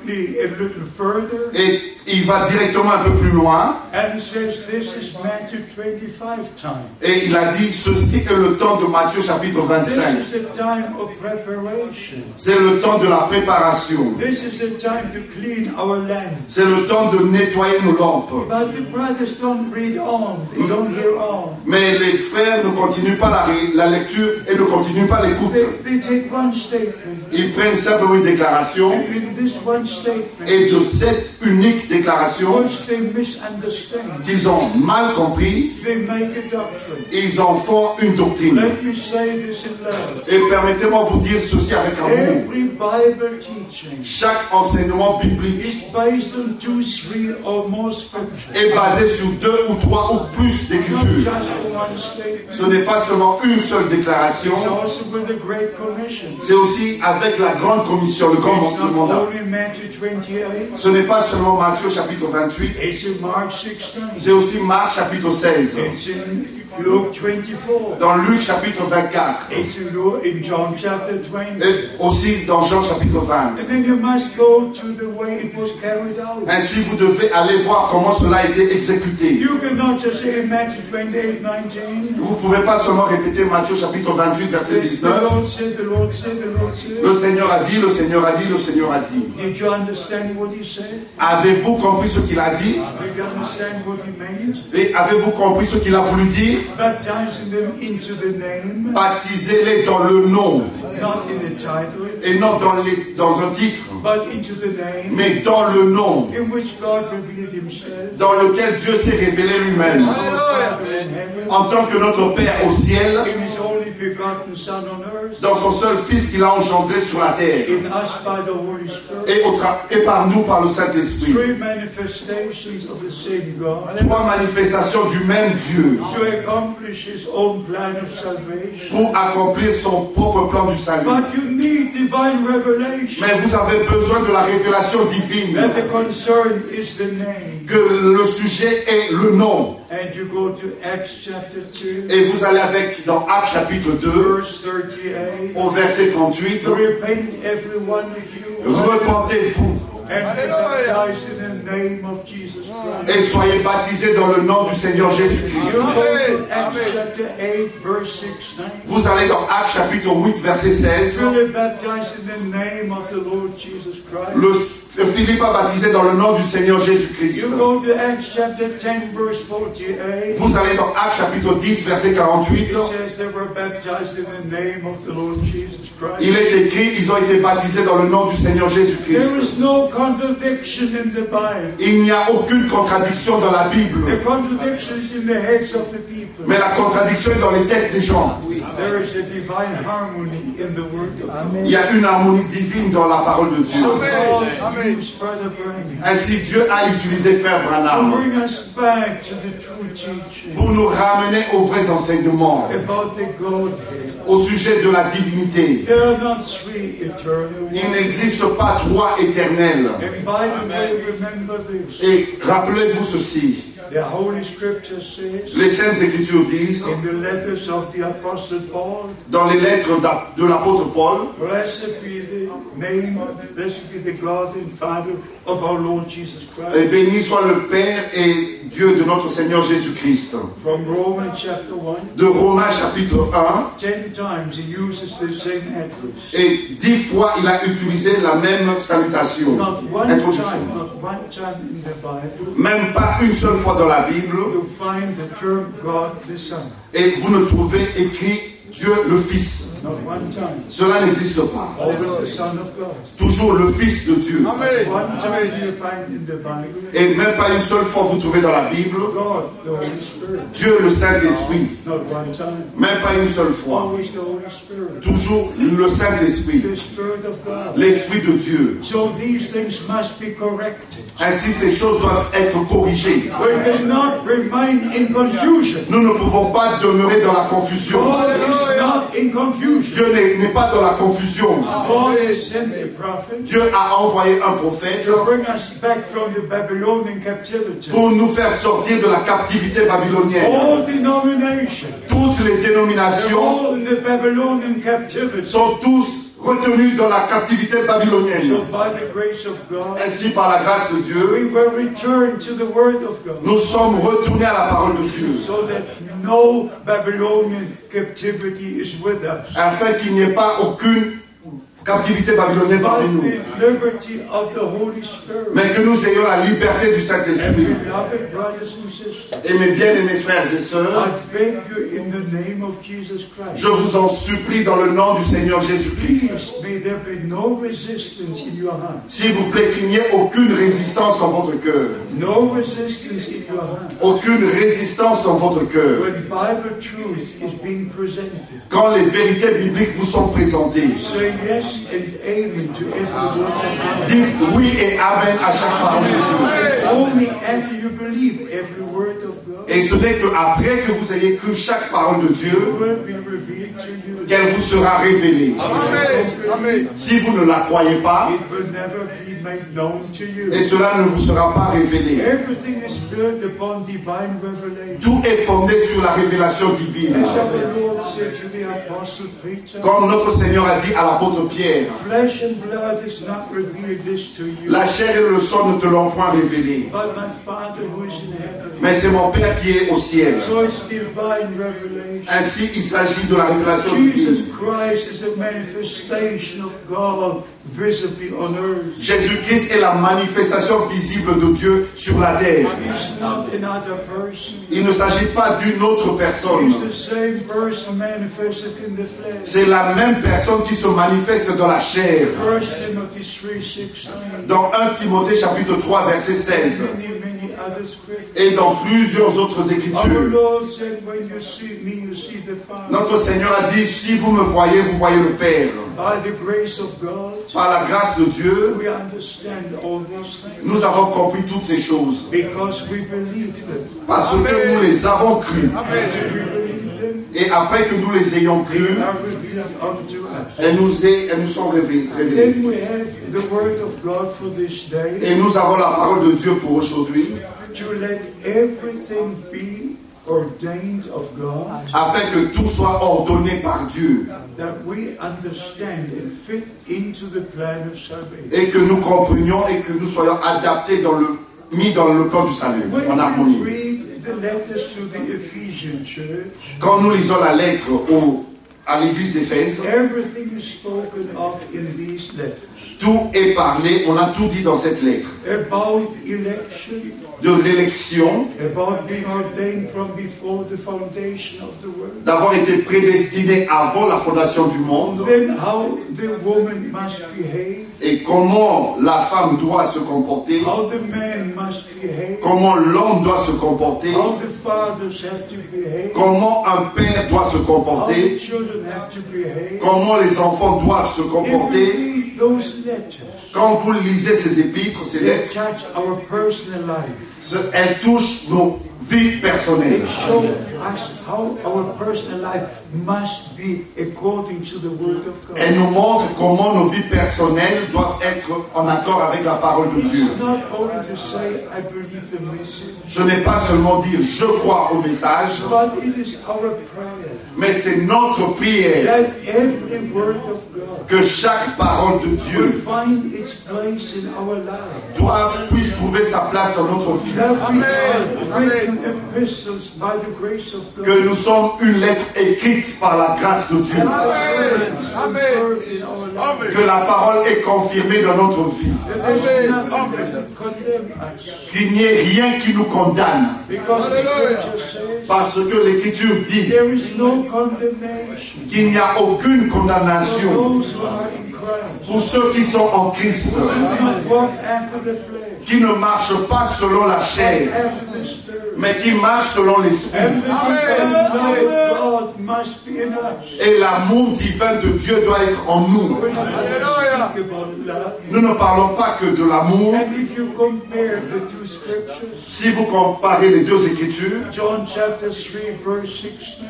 directly a little further. Et il va directement un peu plus loin. And says this is Matthew 25 time. Et il a dit, ceci est le temps de Matthieu chapitre 25. This is the time of preparation. C'est le temps de la préparation. This is the time to clean our lamp. C'est le temps de nettoyer nos lampes. But the brothers don't read on. They don't hear on. Mais les frères ne continuent pas la lecture et ne continuent pas l'écoute. They take one statement. Ils prennent simplement une déclaration. And in this one statement, Et de cette unique déclaration which they misunderstand, qu'ils ont mal compris, they make a doctrine. ils en font une doctrine. Let me say this in love. Et permettez-moi de vous dire ceci avec amour. Every Bible teaching Chaque enseignement biblique is based on 2, 3 or more scriptures. est basé sur 2 ou 3 ou plus Not d'écritures. just one statement. Ce n'est pas seulement une seule déclaration, It's also with the Great Commission. c'est aussi avec la grande commission, le grand It's not mandat. only Matthew 28, Ce n'est pas seulement Matthieu chapitre 28, it's in Mark 16, c'est aussi Marc chapitre 16, it's in Luke 24, dans Luc chapitre 24, it's in John chapter 20. et aussi dans Jean chapitre 20. And then you must go to the way it was carried out. Ainsi, vous devez aller voir comment cela a été exécuté. You cannot just say in Matthew 28, 19, Vous ne pouvez pas seulement répéter Matthieu chapitre 28, verset the 19. Lord said, the Lord said, the Lord said. Le Seigneur a dit, le Seigneur a dit, le Seigneur a dit. Did you understand what he said? Avez-vous compris ce qu'il a dit? Did you understand what he meant? Et avez-vous compris ce qu'il a voulu dire? Baptizing them into the name, Baptisez-les dans le nom, not in the title, et non dans un titre, but into the name mais dans le nom, in which God revealed himself. dans lequel Dieu s'est révélé lui-même, Our Father in heaven, en tant que notre Père au ciel, in his only begotten Son on earth, dans son seul Fils qu'il a engendré sur la terre, in us by the Holy Spirit. et par nous par le Saint-Esprit. 3 manifestations of the same God 3 manifestations du même Dieu to accomplish his own plan of salvation. pour accomplir son propre plan du salut. But you need divine revelation. Mais vous avez besoin de la révélation divine, That the concern is the name. que le sujet est le nom. And you go to Acts chapter 2, Et vous allez avec dans Actes chapitre 2, verse 38. au verset 38, Repent every one of you repentez-vous and be baptized in the name of Jesus Christ. et soyez baptisés dans le nom du Seigneur Jésus-Christ. You go to Acts chapter 8, verse 16. Vous allez dans Actes chapitre 8, verset 16. Really baptized in the name of the Lord Jesus Christ. Philippe a baptisé dans le nom du Seigneur Jésus-Christ. You go to Acts chapter 10, verse 48. Vous allez dans Actes chapitre 10, verset 48. It says they were baptized in the name of the Lord Jesus Christ. Il est écrit, ils ont été baptisés dans le nom du Seigneur There Jésus-Christ. is no contradiction in the Bible. Il n'y a aucune contradiction dans la Bible. The contradiction is in the heads of the people. Mais la contradiction est dans les têtes des gens. There is a divine harmony in the word of God. Il y a une harmonie divine dans la parole de Dieu. So God used Brother Branham Ainsi, Dieu a utilisé Frère to Branham bring us back to the true teaching pour nous ramener aux vrais enseignements, about the Godhead. au sujet de la divinité. There are not three eternal Il ones. n'existe pas 3 éternels. And by the way, remember this. Et rappelez-vous ceci, The Holy Scripture says les Saintes Écritures disent, in the letters of the Apostle Paul, dans les lettres de l'apôtre Paul, blessed be the name, blessed be the God and Father of our Lord Jesus et Christ. béni soit le Père et Dieu de notre Seigneur Jésus-Christ. From Romans chapter 1, De Romains chapitre 1, 10 times he uses the same address. et 10 fois il a utilisé la même salutation, Not one introduction. time in the Bible Même pas une seule fois dans la Bible, you find the term God the Son. et vous ne trouvez écrit Dieu le Fils. Not one time. Cela n'existe pas. Always the Son of God. Toujours le Fils de Dieu. One time do you find in the Bible Et même pas une seule fois vous trouvez dans la Bible God, the Holy Spirit. Dieu le Saint-Esprit. Not one time. Même pas une seule fois. Always the Holy Spirit. Toujours le Saint-Esprit. The Spirit of God. L'Esprit de Dieu. So these things must be corrected. Ainsi, ces choses doivent être corrigées. We cannot remain in confusion. Nous ne pouvons pas demeurer dans la confusion. God is not in confusion. Dieu n'est pas dans la confusion. God has sent a prophet Dieu a envoyé un prophète to bring us back from the Babylonian captivity. pour nous faire sortir de la captivité babylonienne. All denominations, Toutes les they're dénominations all in the Babylonian captivity. sont tous retenus dans la captivité babylonienne. So by the grace of God, Ainsi, par la grâce de Dieu, we will return to the Word of God. nous sommes retournés à la parole de Dieu, So that no Babylonian captivity is with us. afin qu'il n'y ait pas aucune captivité babylonienne But parmi nous, the liberty of the Holy Spirit. mais que nous ayons la liberté du Saint-Esprit. Beloved brothers and sisters, Et mes bien-aimés frères et sœurs, I beg you in the name of Jesus Christ. je vous en supplie dans le nom du Seigneur Jésus-Christ, Please, may there be no resistance in your heart. s'il vous plaît, qu'il n'y ait aucune résistance dans votre cœur. No resistance in your heart. Aucune résistance dans votre cœur. When Bible truth is being presented, Quand les vérités bibliques vous sont présentées, say yes and amen to every word of God. dites oui et amen à chaque parole de Dieu. Only after you believe every word of God, Et ce n'est qu'après que vous ayez cru chaque parole de it Dieu will be revealed to you. qu'elle vous sera révélée. Si vous ne la croyez pas, It will never be made known to you. et cela ne vous sera pas révélé. Everything is built upon divine revelation. Tout est fondé sur la révélation divine. As our Lord said to the Apostle Peter, Comme notre Seigneur a dit à l'apôtre Pierre, flesh and blood has not revealed this to you, la chair et le sang ne te l'ont point révélé, but my Father who is in heaven. mais c'est mon Père qui est au ciel. So it's divine revelation. Ainsi, il s'agit de la révélation Jesus divine. Christ is a manifestation of God visibly on earth. Jésus-Christ est la manifestation visible de Dieu sur la terre. He's not another person. Il ne s'agit pas d'une autre personne. He's the same person manifested in the flesh. C'est la même personne qui se manifeste dans la chair. 1 Timothy 3:16. Dans 1 Timothée chapitre 3 verset 16 Many other scriptures. et dans plusieurs autres Our écritures. Lord said, when you see me, you see the Father. Notre Seigneur a dit, si vous me voyez, vous voyez le Père. By the grace of God, Par la grâce de Dieu, we understand all these things. nous avons compris toutes ces choses. Because we believe them. Parce que nous les avons crues. After we believe them, Et après que nous les ayons they crues, are revealed unto us. elles nous sont révélées. Then we have the word of God for this day. Et nous avons la parole de Dieu pour aujourd'hui, To let everything be ordained of God, afin que tout soit ordonné par Dieu that we understand and fit into the plan of salvation. et que nous comprenions et que nous soyons adaptés mis dans le plan du salut, en When harmonie. we read the letters to the Ephesian church, Quand nous lisons la lettre à l'église d'Éphèse, everything is spoken of in these letters. tout est parlé, on a tout dit dans cette lettre. About election, De l'élection, about being ordained from before the foundation of the world. d'avoir été prédestiné avant la fondation du monde, Then how the woman must behave, et comment la femme doit se comporter, how the man must behave, comment l'homme doit se comporter, how the fathers have to behave, comment un père doit se how the comporter, children have to behave. comment les enfants doivent se If we comporter. read those letters, Quand vous lisez ces épîtres, ces they lettres, touch our personal life. elles touchent nos vies personnelles. They show us how our personal life must be according to the Word of God. Elles nous montrent comment nos vies personnelles doivent être en accord avec la parole de Dieu. It's not only to say, I believe the message, Ce n'est pas seulement dire je crois au message, but it is our prayer mais c'est notre prière that every word of God que chaque parole de will Dieu find its place in our life. puisse trouver sa place dans notre vie. That we are written epistles by the grace of God. Que nous sommes une lettre écrite par la grâce de Dieu. Confirmed in our life. Que la parole est confirmée dans notre vie. That there's nothing that will condemn us. Qu'il n'y ait rien qui nous condamne. Because the scripture says Parce que l'Écriture dit there is no condemnation qu'il n'y a aucune for condamnation those who are in Christ. pour ceux qui sont en Christ, Do not walk after the flesh, qui ne marchent pas selon la chair, after the spirit. mais qui marchent selon l'Esprit. And the love of God must be in us. Et l'amour divin de Dieu doit être en nous. We're not going to speak about love. Nous ne parlons pas que de l'amour. And if you compare the two scriptures, Si vous comparez les deux Écritures, John chapter 3 verse 16,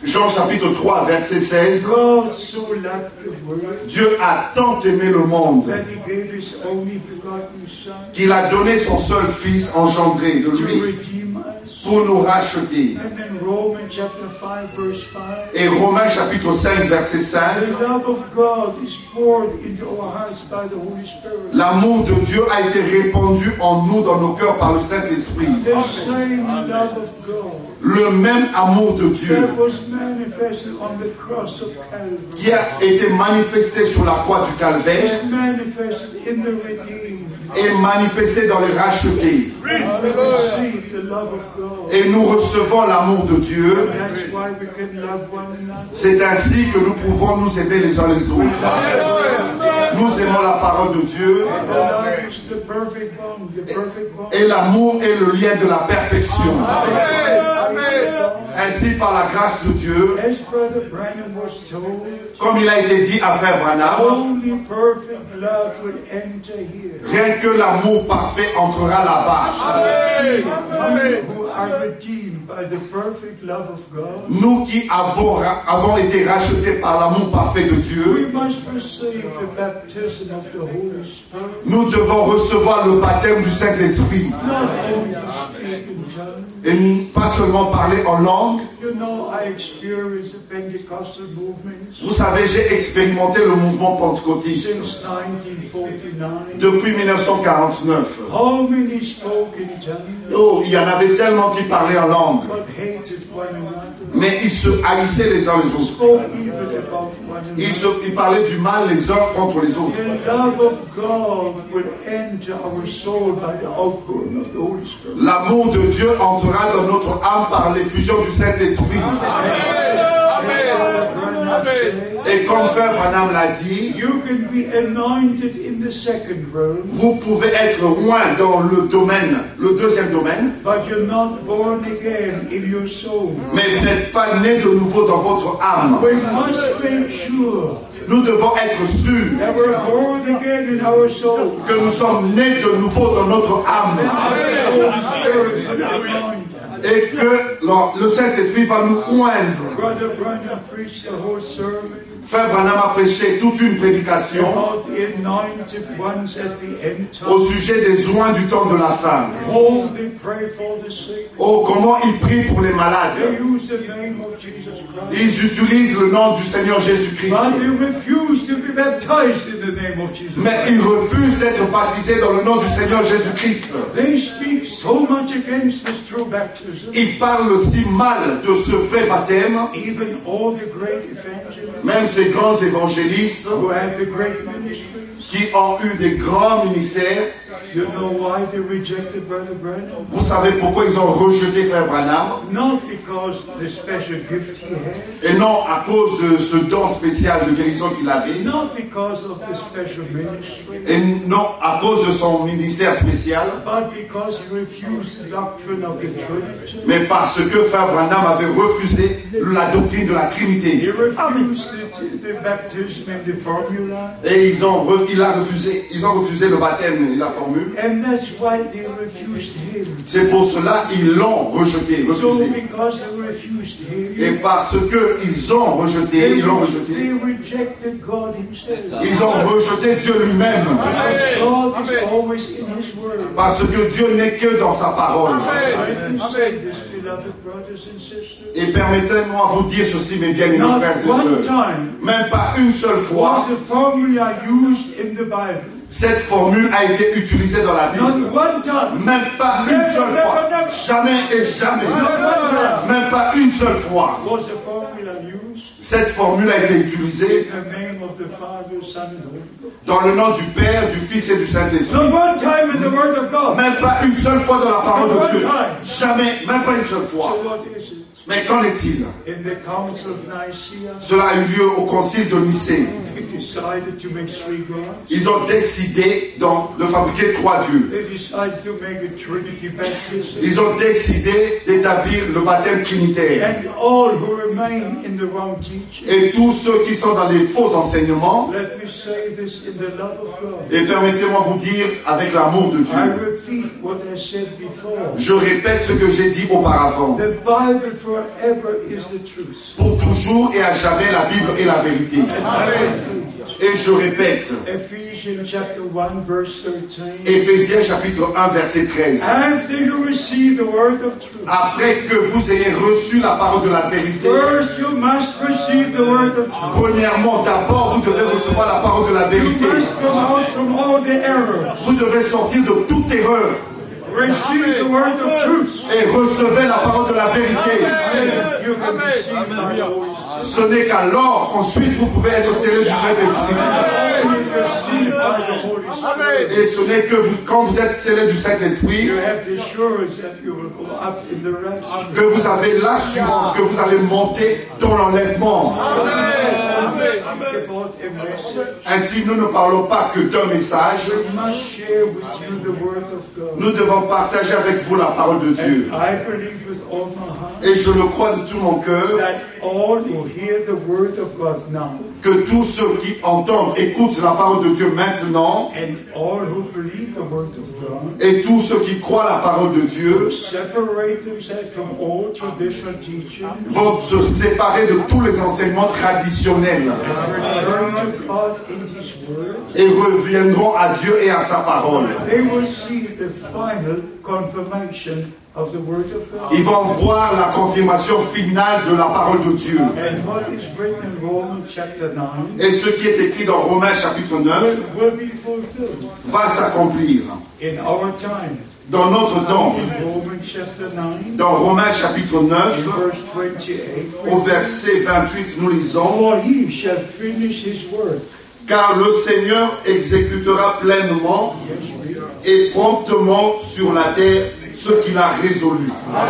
Jean chapitre 3, verset 16. God so loved the world Dieu a tant aimé le monde that he gave his only begotten Son qu'il a donné son seul Fils engendré de to lui redeem us. pour nous racheter. And in Romans chapter 5 verse 5, Et Romains chapitre 5, verset 5. the love of God is poured into our hearts by the Holy Spirit. L'amour de Dieu a été répandu en nous, dans nos cœurs, par le Saint-Esprit. The same love of God Le même amour de Dieu that was manifested on the cross of Calvary qui a été manifesté sur la croix du Calvaire is manifested in the redeemed. est manifesté dans les rachetés. And we receive the love of God. Et nous recevons l'amour de Dieu. That's why we can love one another. C'est ainsi que nous pouvons nous aimer les uns les autres. Nous aimons la parole de Dieu. And the love is the perfect bond, the perfect bond. Et l'amour est le lien de la perfection. Ainsi, par la grâce de Dieu, As Brother Branham was told, comme il a été dit à Frère Branham, only perfect love will enter here. rien que l'amour parfait entrera là-bas. Who are redeemed by the perfect love of God. Nous qui avons été rachetés par l'amour parfait de We Dieu, must receive the baptism of the Holy Spirit. nous devons recevoir le baptême du Saint-Esprit. Not only speak in tongues. Et pas seulement parler en langue. You know, I experienced the Pentecostal movements Vous savez, j'ai expérimenté le mouvement pentecôtiste since 1949. depuis 1949. How many spoke in tongues, Oh, il y en avait tellement qui parlaient en langue. but hated one another, Mais ils se haïssaient les uns les autres. spoke evil about one another. Ils parlaient du mal les uns contre les autres. The love of God will enter our soul by the outpouring of the Holy Spirit. L'amour de Dieu entrera dans notre âme par l'effusion du Saint-Esprit. Et comme Frère Branham l'a dit, You can be anointed in the second realm, vous pouvez être loin dans le deuxième domaine, but you're not born again in your soul. mais vous n'êtes pas né de nouveau dans votre âme. We must make sure Nous devons être sûrs that we're born again in our soul. que nous sommes nés de nouveau dans notre âme The Holy Spirit will anoint. et que le Saint-Esprit va nous oindre. Brother Branham preached the whole sermon Frère Branham a prêché toute une prédication about the anointed ones at the end au time. sujet des oints du temps de la fin. Oh, they pray for the sick. Oh, comment ils prient pour les They malades. use the name of Jesus Christ. Ils utilisent le nom du Seigneur Jésus-Christ. But they refuse to be baptized in the name of Jesus Mais ils refusent d'être baptisés dans le nom du Seigneur Jésus-Christ. They speak so much against this true baptism. Ils parlent si mal de ce vrai baptême, Even all the great evangelists même ces grands évangélistes who had the great ministries. qui ont eu des grands ministères. You know why they rejected Brother Branham? Vous savez pourquoi ils ont rejeté Frère Branham? Not because the special gift he had, Et non à cause de ce don spécial de guérison qu'il avait, not because of the special ministry, et non à cause de son ministère spécial, but because he refused the doctrine of the Trinity. mais parce que Frère Branham avait refusé la doctrine de la He Trinité. refused the baptism and the formula, Et ils ont refusé le baptême et la formule. and that's why they refused him. C'est pour cela ils l'ont rejeté, So refusé. because they refused Et him, parce que ils l'ont they rejeté, rejected God himself. ils ont rejeté Dieu lui-même. God is always in his word. Parce que Dieu n'est que dans sa parole. I can say this, beloved brothers and sisters. Et permettez-moi de vous dire ceci, mes bien-aimés Not frères et one sœurs. time Même pas une seule fois, was a formula used in the Bible. cette formule a été utilisée dans la Bible. Not one time. Même pas une seule fois. Jamais et jamais. Même pas une seule fois. Was a formula used Cette formule a été utilisée in the name of the Father, Son, and Holy Ghost. dans le nom du Père, du Fils et du Saint-Esprit. Not one time in the Word of God. Même pas une seule fois dans la parole de Dieu. Jamais, même pas une seule fois. So what is it? Mais qu'en est-il? In the Council of Nicaea, Cela a eu lieu au concile de Nicée. it decided to make three gods. Ils ont décidé donc de fabriquer 3 dieux. They decided to make a Trinity baptism. Ils ont décidé d'établir le baptême trinitaire. And all who remain in the wrong teaching. Et tous ceux qui sont dans les faux enseignements, Let me say this in the love of God. et permettez-moi vous dire avec l'amour de I Dieu, repeat what I said before. je répète ce que j'ai dit auparavant. The Bible forever is the truth. Pour toujours et à jamais, la Bible est la vérité. Et je répète, Ephesians chapter 1 verse 13. Éphésiens chapitre 1 verset 13. After you receive the word of truth. Après que vous ayez reçu la parole de la vérité, First you must receive the word of truth. premièrement, d'abord, vous devez recevoir la parole de la You vérité. must come out from all the errors. Vous devez sortir de toute erreur Receive the word of truth. et recevez la parole de la vérité. You can receive by the Holy Spirit. Ce n'est qu'alors qu'ensuite vous pouvez être scellé du Saint-Esprit. Receive by the Holy Spirit. Et ce n'est que vous, quand vous êtes scellé du Saint-Esprit, You have the assurance that you will go up in the rapture. que vous avez l'assurance que vous allez monter dans l'enlèvement. About a message. Ainsi, nous ne parlons pas que d'un message. We must share with you the word of God. Nous devons partager avec vous la parole de Dieu. I believe with all my heart Et je le crois de tout mon cœur, that all who hear the word of God now que tous ceux qui entendent, écoutent la parole de Dieu maintenant, and all who believe the word of God et tous ceux qui croient la parole de Dieu, separate themselves from all traditional teaching vont se séparer de tous les enseignements traditionnels and return to God in His word. et reviendront à Dieu et à sa parole. They will see the final confirmation of the word of God. Ils vont voir la confirmation finale de la parole de Dieu. And what is written in Romans chapter 9 Et ce qui est écrit dans Romains chapitre 9 will be fulfilled va s'accomplir in our time. dans notre temps. In Romans chapter 9, Dans Romains chapitre 9, verse 28, au verset 28, nous lisons: for he shall finish his work. Car le Seigneur exécutera pleinement et promptement sur la terre ce qu'il a résolu.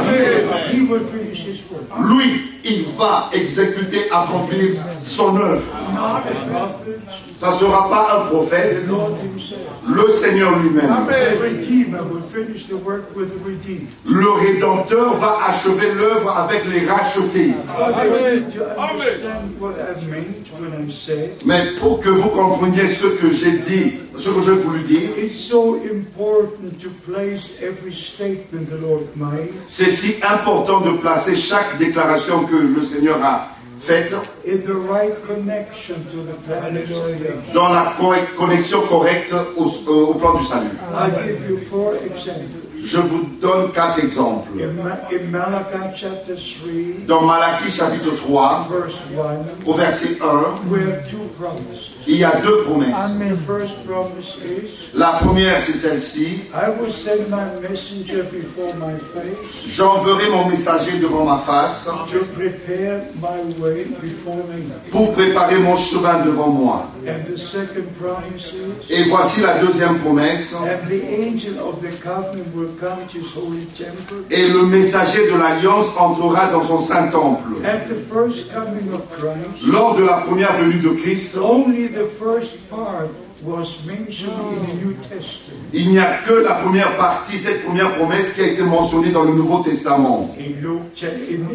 He will finish his work. Lui, il va exécuter, accomplir son œuvre. Not a prophet, Ça ne sera pas un prophète, the Lord himself. le Seigneur lui-même. The Redeemer will finish the work with the redeemed. Le Rédempteur va achever l'œuvre avec les rachetés. But I need to understand what I meant when I said Mais pour que vous compreniez ce que j'ai dit, ce que j'ai voulu dire, it's so important to place every statement the Lord made c'est si important de placer chaque déclaration que le Seigneur a faite in the right connection to the plan of salvation. dans la connexion correcte au plan du salut. I give you 4 examples. Je vous donne 4 exemples. In Malachi chapter 3, Dans Malachie chapitre 3, verse 1, au verset 1, we have 2 promises. il y a 2 promesses. The first promise is, La première, c'est celle-ci: I will send my messenger before my face j'enverrai mon messager devant ma face to prepare my way before me. pour préparer mon chemin devant moi. And the second promise is, Et voici la deuxième promesse: and the angel of the covenant will come to his holy temple. et le messager de l'Alliance entrera dans son saint temple. At the first coming of Christ, Lors de la première venue de Christ, only the first part was mentioned in the New Testament. il n'y a que la première partie, cette première promesse qui a été mentionnée dans le Nouveau Testament. In Luke,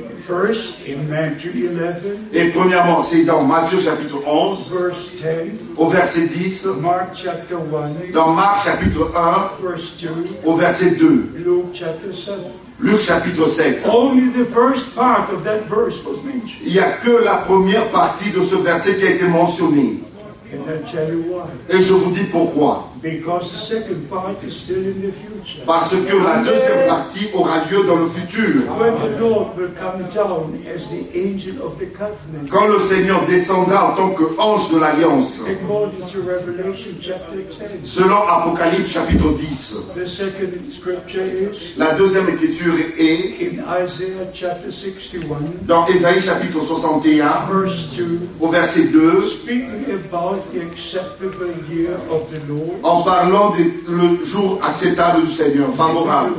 in Matthew 11, Et premièrement, c'est dans Matthieu chapitre 11, verse 10, au verset 10, Mark chapter 1, dans Marc chapitre 1, verse 2, au verset 2, Luke chapter 7. Luc chapitre 7. Only the first part of that verse was mentioned. Il n'y a que la première partie de ce verset qui a été mentionnée. And I tell you why. Et je vous dis pourquoi. Because the second part is still in the future. Parce que la deuxième partie aura lieu dans le futur. When the Lord will come down as the angel of the covenant. Quand le Seigneur descendra en tant qu'ange de l'Alliance. According to Revelation chapter 10. Selon Apocalypse chapitre 10. The second scripture is La deuxième écriture est in Isaiah chapter 61. dans Ésaïe chapitre 61, Verse 2. au verset 2, Speaking about the acceptable year of the Lord. en parlant du jour acceptable du Seigneur, favorable,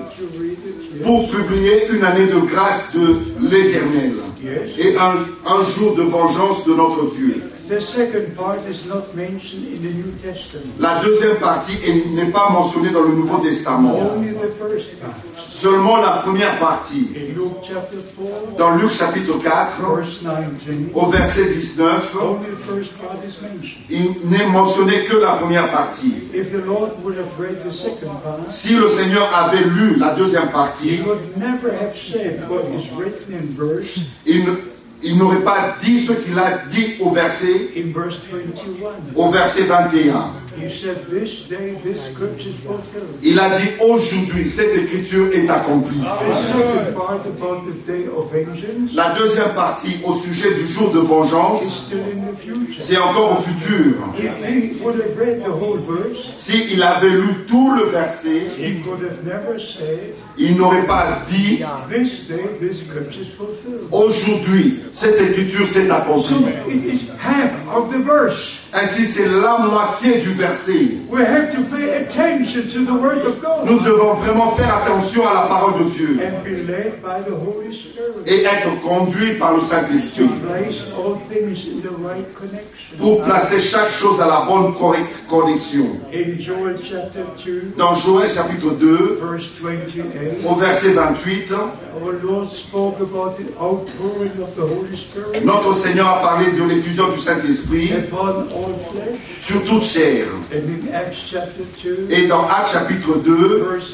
pour publier une année de grâce de l'Éternel et un jour de vengeance de notre Dieu. The second part is not mentioned in the New Testament. La deuxième partie n'est pas mentionnée dans le Nouveau Testament. Only the first part. Seulement la première partie. In Luke chapter 4, Dans Luc chapitre 4, verse 19, au verset 19, only the first part is mentioned. il n'est mentionné que la première partie. If the Lord would have read the second part, Si le Seigneur avait lu la deuxième partie, he would never have said what is written in verse, il n'aurait pas dit ce qu'il a dit au verset in verse 21. 21. He said, this day, this scripture is fulfilled. Il a dit aujourd'hui, cette écriture est accomplie. The second part about the day of vengeance La deuxième partie au sujet du jour de vengeance, is still in the future. c'est encore au futur. If he would have read the whole verse, S'il avait lu tout le verset, he could have never said, il n'aurait pas dit this day, this scripture is fulfilled. aujourd'hui, cette écriture s'est So accomplie. it is half of the verse. Ainsi, c'est la moitié du verset. We have to pay attention to the word of God Nous devons vraiment faire attention à la parole de Dieu and be led by the Holy Spirit. et être conduit par le Saint-Esprit Place all things in the right connection. pour placer chaque chose à la bonne connexion. In Joel chapter 2, Dans Joël chapitre 2, verse 28, au verset 28, our Lord spoke about the outpouring of the Holy Spirit notre Seigneur a parlé de l'effusion du Saint-Esprit upon all flesh. sur toute chair. And in Acts chapter 2, Et dans Actes chapitre 2, verse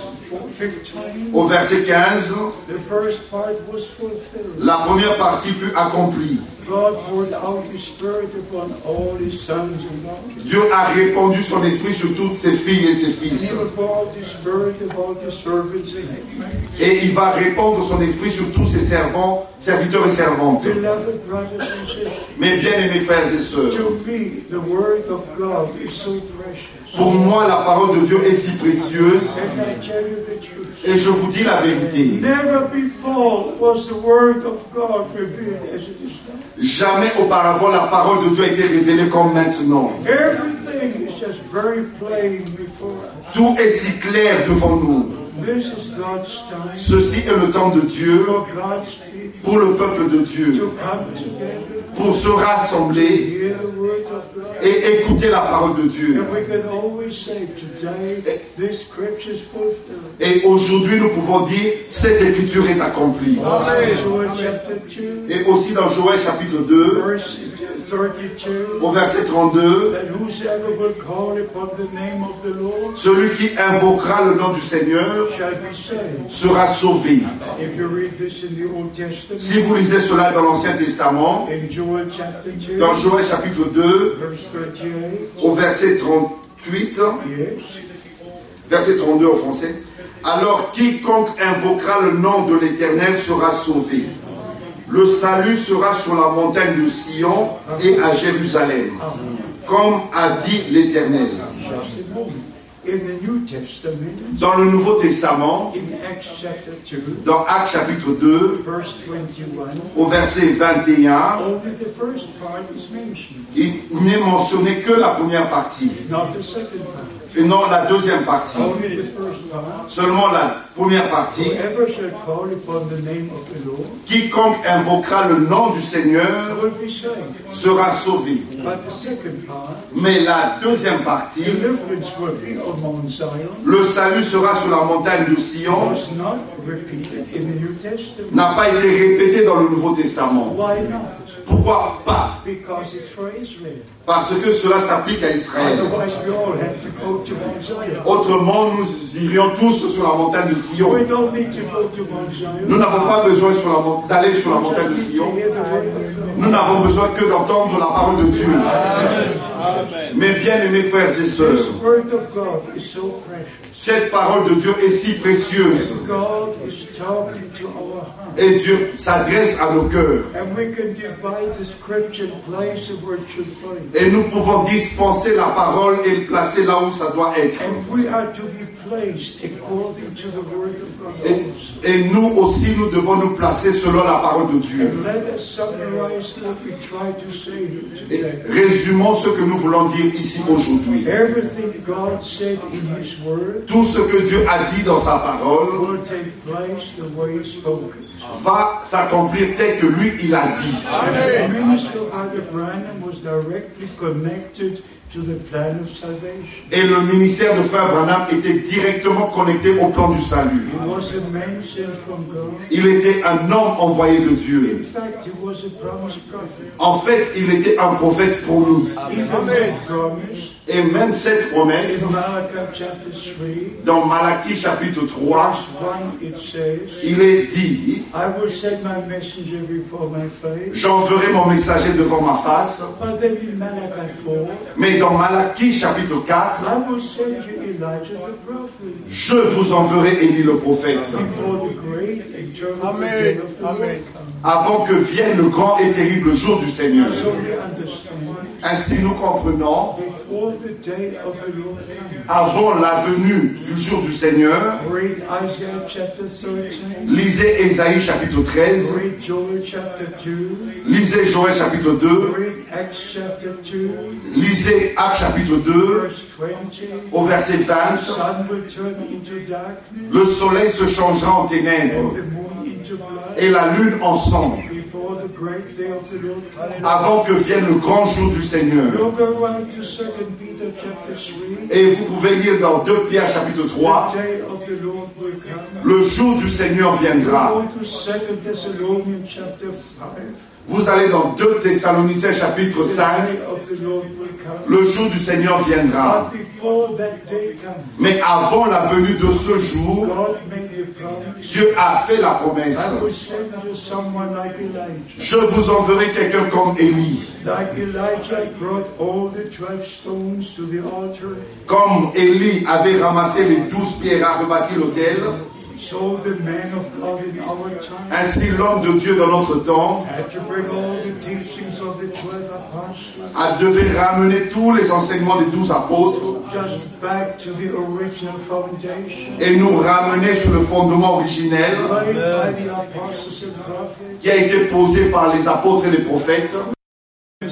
15, au verset 15, the first part was fulfilled. la première partie fut accomplie. God poured out His Spirit upon all His sons and daughters. Dieu a répandu son esprit sur toutes ses filles et ses fils. He will pour out His Spirit about His servants and handmaids. Et il va répandre son esprit sur tous ses servants, serviteurs et servantes. Beloved brothers and sisters, Mes bien-aimés frères et sœurs, to me, the Word of God is so precious. pour moi, la parole de Dieu est si précieuse And I tell you the truth. et je vous dis la vérité. Never before was the Word of God revealed as it is now. Jamais auparavant la parole de Dieu a été révélée comme maintenant. Everything is just very plain before us. Tout est si clair devant nous. This is God's time Ceci est le temps de Dieu for God's people pour le peuple de Dieu, to come together, pour se rassembler hear the Word of God. et écouter la parole de Dieu. And we can always say, today, this scripture is fulfilled. Et aujourd'hui, nous pouvons dire, cette écriture est accomplie. Joel chapter 2, Et aussi dans Joël chapitre 2, verse 32, au verset 32, that whosoever will call upon the name of the Lord celui qui invoquera le nom du Seigneur shall be saved. sera sauvé. If you read this in the Old Testament, Si vous lisez cela dans l'Ancien Testament, in Joel chapter 2, dans Joël chapitre 2, verse 38, au verset 38, yes, verset 32 en français, alors quiconque invoquera le nom de l'Éternel sera sauvé. Le salut sera sur la montagne de Sion et à Jérusalem, comme a dit l'Éternel. just a moment. In the New Testament, Dans le Nouveau Testament, in Acts chapter 2, dans Actes chapitre 2, verse 21, au verset 21, only the first part is mentioned, il n'est mentionné que la première partie, not the second part. et non la deuxième partie. Only the first part. Seulement la première partie. Whoever shall call upon the name of the Lord Quiconque invoquera le nom du Seigneur will be saved. sera sauvé. But the second part, Mais la deuxième partie, deliverance will be on Mount Zion, le salut sera sur la montagne de Sion, was not repeated in the New Testament. n'a pas été répété dans le Nouveau Testament. Why not? Pourquoi pas? Because it's for Israel. Parce que cela s'applique à Israël. Otherwise, we all have to go to Mount Zion. Autrement, nous irions tous sur la montagne de Sion. We don't need to go to Mount Zion. Nous n'avons pas besoin d'aller sur la montagne de We Sion. hear the word of God. Nous n'avons besoin que d'entendre la parole de Dieu. Mes bien-aimés frères et sœurs, This word of God is so precious. cette parole de Dieu est si précieuse. God is talking to our heart. Et Dieu s'adresse à nos cœurs. And we can divide the scripture and place it where it should place. Et nous pouvons dispenser la parole et le placer là où ça doit être. And we are to be placed according to the word of God. Et nous aussi, nous devons nous placer selon la parole de Dieu. And let us summarize what we try to say Et today. résumons ce que nous voulons dire ici aujourd'hui. Everything God said in His Word Tout ce que Dieu a dit dans sa parole will take place the way He spoke it. va s'accomplir tel que lui, il a dit. And the minister of the Branham was directly connected to the plan of salvation. Et le ministère de Frère Branham était directement connecté au plan du salut. He was a man sent from God. Il était un homme envoyé de In Dieu. fact, he was a promised prophet. En fait, il était un prophète promis. Even the promise Et même cette promesse, in Malachi chapter 3, dans Malachie chapitre 3, verse 1, it says, il est dit, I will send my messenger before my face. j'enverrai mon messager devant ma face. But then in Malachi 4, Mais dans Malachie chapitre 4, I will send you Elijah the prophet je vous enverrai Élie le prophète, before the great eternal day of the Lord comes. avant que vienne le grand et terrible jour du Seigneur. So we understand, Ainsi nous comprenons, before the day of the Lord comes. avant la venue du jour du Seigneur, Read Isaiah chapter 13. lisez Ésaïe chapitre 13, Read Joel chapter 2. lisez Joël chapitre 2, Read Acts chapter 2. lisez Actes chapitre 2, Verse 20. au verset 20, Sun will turn into darkness. le soleil se changera en ténèbres And the moon into blood. et la lune en sang, Before the great day of the Lord comes. avant que vienne le grand jour du Seigneur. We'll go right to 2 Peter chapter 3. Et vous pouvez lire dans 2 Pierre chapitre 3, The day of the Lord will come. le jour du Seigneur viendra. Go to 2 Thessalonians chapter 5. Vous allez dans 2 Thessaloniciens chapitre The 5, day of the Lord will come. le jour du Seigneur viendra. But before that day comes, Mais avant la venue de ce jour, God made a promise. Dieu a fait la promesse. I will send you someone like Elijah. Je vous enverrai quelqu'un comme Élie. Like Elijah brought all the 12 stones to the altar, Comme Élie avait ramassé les 12 pierres à rebâtir l'autel, so the man of God in our time ainsi l'homme de Dieu dans notre temps had to bring all the teachings of the 12 apostles devait ramener tous les enseignements des 12 apôtres just back to the original foundation et nous ramener sur le fondement originel laid by the apostles and prophets qui a été posé par les apôtres et les prophètes, in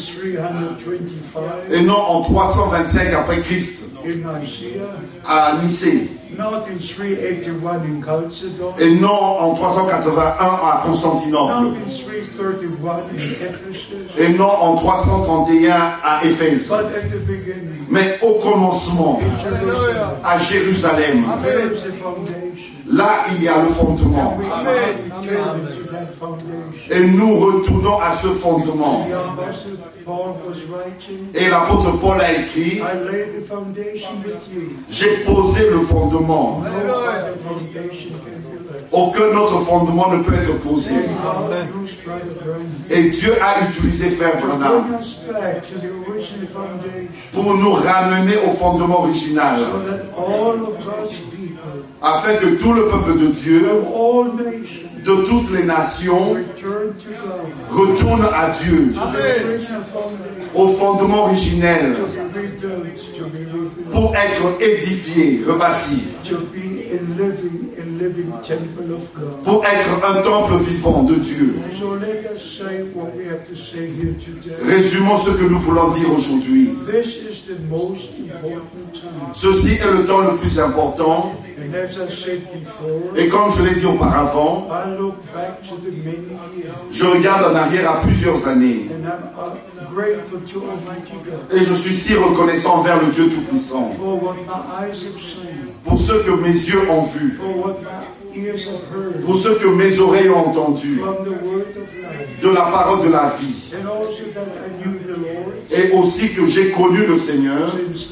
325 et non en 325 après Christ in Nicaea, à Nicée, not in 381 in Chalcedon, et non en 381 à Constantinople, not in 331 in Ephesus, et non en 331 à Éphèse, but at the beginning mais au commencement, in Jerusalem. à Jérusalem. There is a foundation. Là, il y a le fondement. We return to that foundation. Et nous retournons à ce fondement. The apostle Paul was writing, Et l'apôtre Paul a écrit, I laid the foundation with you. j'ai posé le fondement. No other foundation can be laid. Aucun autre fondement ne peut être posé. God used Brother Branham Et Dieu a utilisé Frère to Branham bring us back to the original foundation, pour nous ramener au fondement original, so that all of God's people, afin que tout le peuple de Dieu, from all nations, de toutes les nations, return to God, retourne à Dieu, to the original foundation, au fondement originel, to be rebuilt, to be rebuilt, pour être édifié, rebâti, to be a living temple of God. pour être un temple vivant de Dieu. So let us say what we have to say here today. Résumons ce que nous voulons dire aujourd'hui. This is the most important time. Ceci est le temps le plus important. And as I said before, Et comme je l'ai dit auparavant, I look back to the many years, je regarde en arrière à plusieurs années. and I'm grateful to Almighty God Et je suis si reconnaissant envers le Dieu Tout-Puissant for what my eyes have seen, pour ce que mes yeux ont vu, for what my ears have heard, pour ce que mes oreilles ont entendu, from the word of life, de la parole de la vie. and also that I knew the Lord Et aussi que j'ai connu le Seigneur. since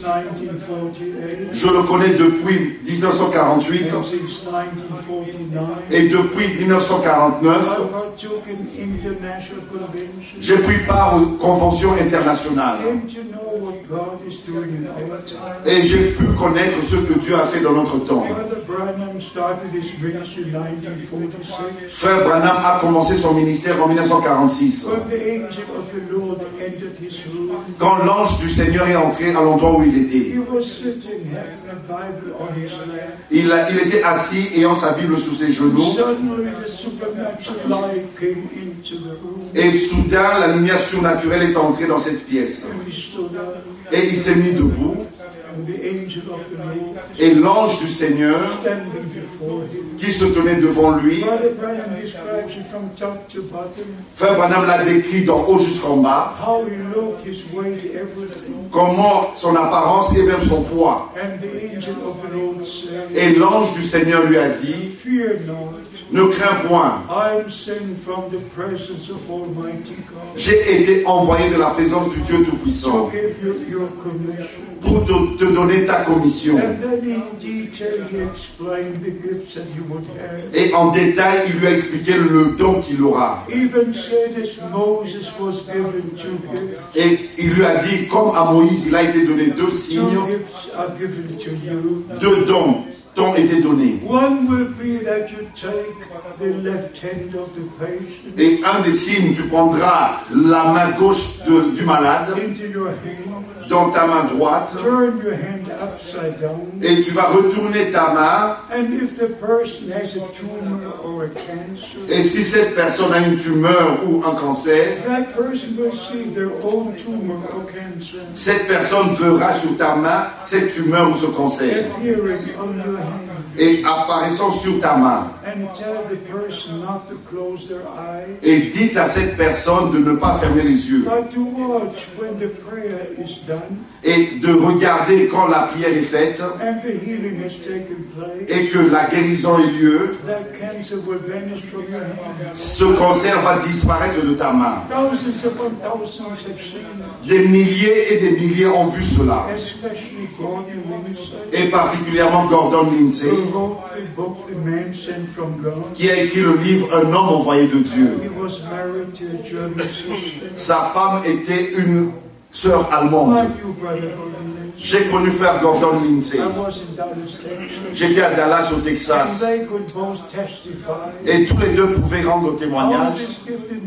1948, Je le connais depuis 1948 and since 1949. et depuis I 1949, partook in international conventions, j'ai pris part aux conventions internationales. and to know what God is doing in our time. Et j'ai pu connaître ce que Dieu a fait dans notre temps. Brother Branham started his ministry in 1946. Frère Branham a commencé son ministère en 1946. When the angel of the Lord entered his room quand l'ange du Seigneur est entré à l'endroit où il était. He was sitting having a Bible on his lap. Il était assis ayant sa Bible sous ses genoux. Suddenly the supernatural light came into the room. Et soudain, la lumière surnaturelle est entrée dans cette pièce. And he stood up. Et il s'est mis debout. And the angel of the Lord Et l'ange du Seigneur, standing before him. qui se tenait devant lui, Brother Branham describes it from top to bottom. Frère Branham l'a décrit d'en haut jusqu'en bas, How he looked, his weight, everything. comment son apparence et même son poids. And the angel of the Lord said, Et l'ange du Seigneur lui a dit, fear not. ne crains point, I am sent from the presence of Almighty God j'ai été envoyé de la présence du Dieu Tout-Puissant to give you your commission. pour te donner ta commission. And then in detail he explained the gifts that he would have. Et en détail, il lui a expliqué le don qu'il aura. Even said as Moses was given two gifts, Et il lui a dit, comme à Moïse, il a été donné deux signes, two gifts are given to you. deux dons t'ont été donnés. One will be that you take the left hand of the patient Et un des signes, tu prendras la main gauche du malade into your hand, dans ta main droite turn your hand upside down, et tu vas retourner ta main. and if the person has a tumor or a cancer, Et si cette personne a une tumeur ou un cancer, that person will see their own tumor or cancer cette personne verra sur ta main cette tumeur ou ce cancer appearing on your hand, et apparaissant sur ta main. and tell the person not to close their eyes, Et dites à cette personne de ne pas fermer les yeux but to watch when the prayer is done et de regarder quand la prière est faite and the healing has taken place. et que la guérison ait lieu. That cancer will vanish from your hand. Ce cancer va disparaître de ta main. Thousands upon thousands have seen it, Des milliers et des milliers ont vu cela. especially Gordon Lindsay, Et particulièrement Gordon Lindsay, who wrote the book The Man Sent from God. qui a écrit le livre Un homme envoyé de Dieu. He was married to a German sister. Sa femme était une sœur allemande. Like you, Brother Gordon Lindsay. J'ai connu frère Gordon Lindsay. I was in Dallas, Texas. J'étais à Dallas au And Texas. they could both testify. Et tous les deux pouvaient rendre How témoignage. this gift in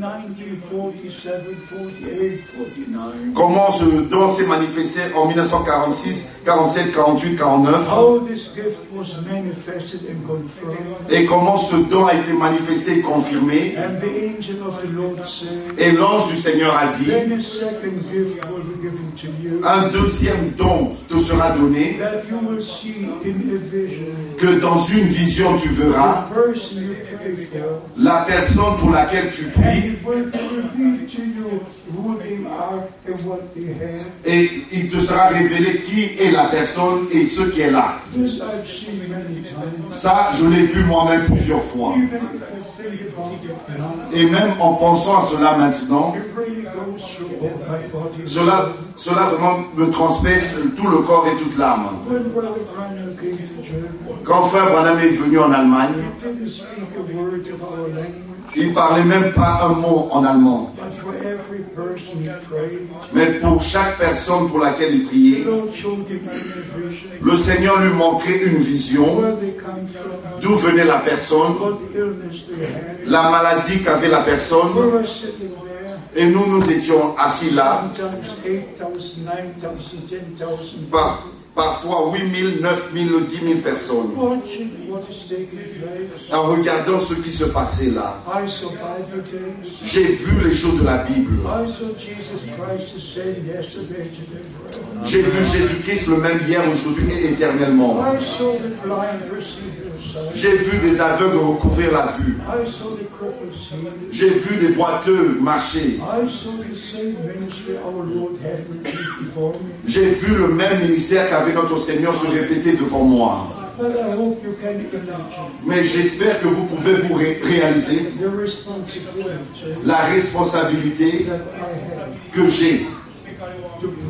1947, 48, 49. Comment ce don s'est manifesté en 1946, 47, 48, 49. How this gift was manifested and confirmed. Et comment ce don a été manifesté et confirmé. And the angel of the Lord said, Et l'ange du Seigneur a dit, then a second gift will be given to you, un deuxième don te sera donné, that you will see in a vision que dans une vision tu verras the person you pray for, la personne pour laquelle tu and pries it will reveal to you who they are and what they have. et il te sera révélé qui est la personne et ce qui est là. This I've seen many times. Ça, je l'ai vu moi-même plusieurs fois. Even if I think about it now, Et même en pensant à cela maintenant, it really goes through all my body. cela vraiment me transperce tout le corps et toute l'âme. When Brother Branham came to Germany, Quand frère Branham est venu en Allemagne, he didn't speak a word of our language, il parlait même pas un mot en allemand. but for every person he prayed, Mais pour chaque personne pour laquelle il priait, the Lord showed him in a vision le Seigneur lui montrait une vision where they come from, d'où venait la personne, what illness they had. la maladie qu'avait la We personne, were sitting there, et nous étions assis là, sometimes 8,000, 9,000, 10,000, parfois 8 000, 9 000, 10 000 personnes, watching what is taking place. en regardant ce qui se passait là. I saw Bible days. J'ai vu les choses de la Bible. I saw Jesus Christ the same yesterday, today, forever. J'ai vu Jésus-Christ le même hier, aujourd'hui et éternellement. I saw the blind receive their sight. J'ai vu des aveugles recouvrir la vue. I saw the cripples healed. J'ai vu des boiteux marcher. I saw the same ministry our Lord had repeated before me. J'ai vu le même ministère qu'avait notre Seigneur se répéter devant moi. But I hope you can imagine Mais j'espère que vous pouvez vous réaliser the responsibility la responsabilité that I have que j'ai to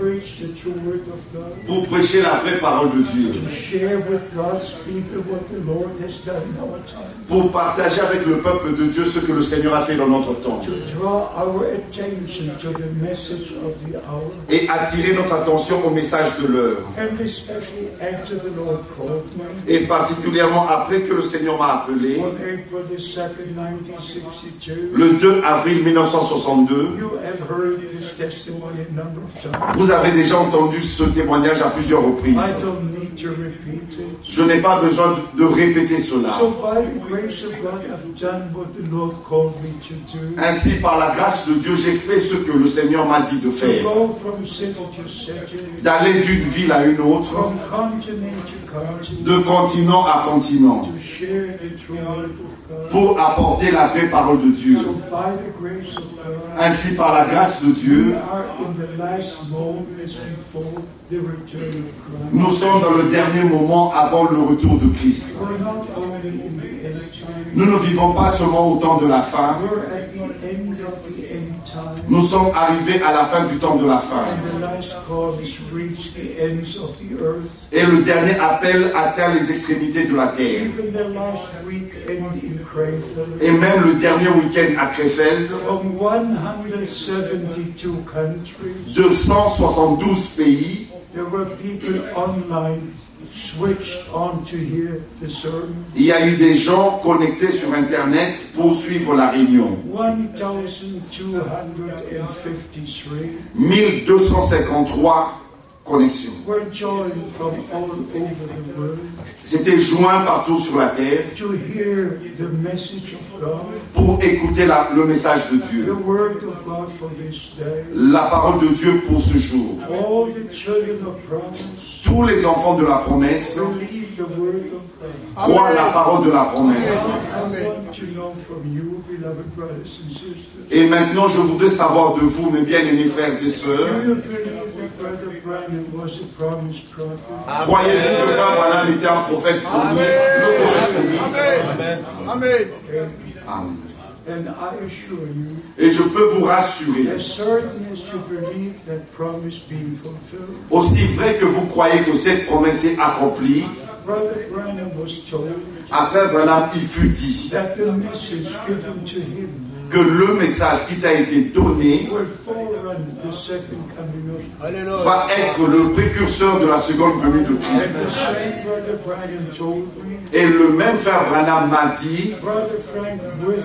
preach the true word of God, pour prêcher la vraie parole de Dieu, to share with God's people what the Lord has done in our time, pour partager avec le peuple de Dieu ce que le Seigneur a fait dans notre temps, to draw our attention to the message of the hour, et attirer notre attention au message de l'heure. and especially after the Lord called me Et particulièrement après que le Seigneur m'a appelé, on April the 2nd, 1962. le 2 avril 1962, You have heard this testimony a number of times. vous avez déjà entendu ce témoignage à plusieurs reprises. I don't need to repeat it. Je n'ai pas besoin de répéter cela. So by the grace of God, I've done what the Lord called me to do. Ainsi, par la grâce de Dieu, j'ai fait ce que le Seigneur m'a dit de To faire. go from city to city, D'aller d'une ville à une autre, from continent to continent, de continent à continent, to share the true word of God. pour apporter la vraie parole de Dieu. So by the grace of God, Ainsi, par la grâce de we Dieu, are in the last moments before the return of nous Christ. sommes dans le dernier moment avant le retour de Christ. We're not only in the end time, Nous ne vivons pas seulement au temps de la fin, we're at the end of the end time. nous sommes arrivés à la fin du temps de la fin. And the last call has reached the ends of the earth. Et le dernier appel atteint les extrémités de la terre. Even the last weekend in Krefeld, Et même le dernier week-end à Krefeld, from 172 countries, 272 pays, there were people online switched on to hear the sermon. il y a eu des gens connectés sur Internet pour suivre la réunion. 1,253 1253 connexions. were joined from all over the world C'était joint partout sur la terre to hear the message of God, pour écouter le message de the Dieu, word of God for this day. la parole de Dieu pour ce jour. All the children of promise Tous les enfants de la promesse believe the word of God. croient la parole de la promesse. I want to know from you, beloved brothers and sisters, Et maintenant, je voudrais savoir de vous, mes bien-aimés frères et do sœurs, you believe that Brother Branham was a promised prophet? croyez-vous que Frère Branham était un prophète promis, le prophète promis? Amen. Amen. And I assure you, Et je peux vous rassurer, as certain as you believe that promise being fulfilled, aussi vrai que vous croyez que cette promesse est accomplie, Brother Branham was told à Frère Branham, il fut dit that the message given to him que le message qui t'a été donné will forerun the second coming of va être le précurseur de la seconde venue de And Christ. the same Brother Branham told me, Et le même Frère Branham m'a dit, Brother Frank,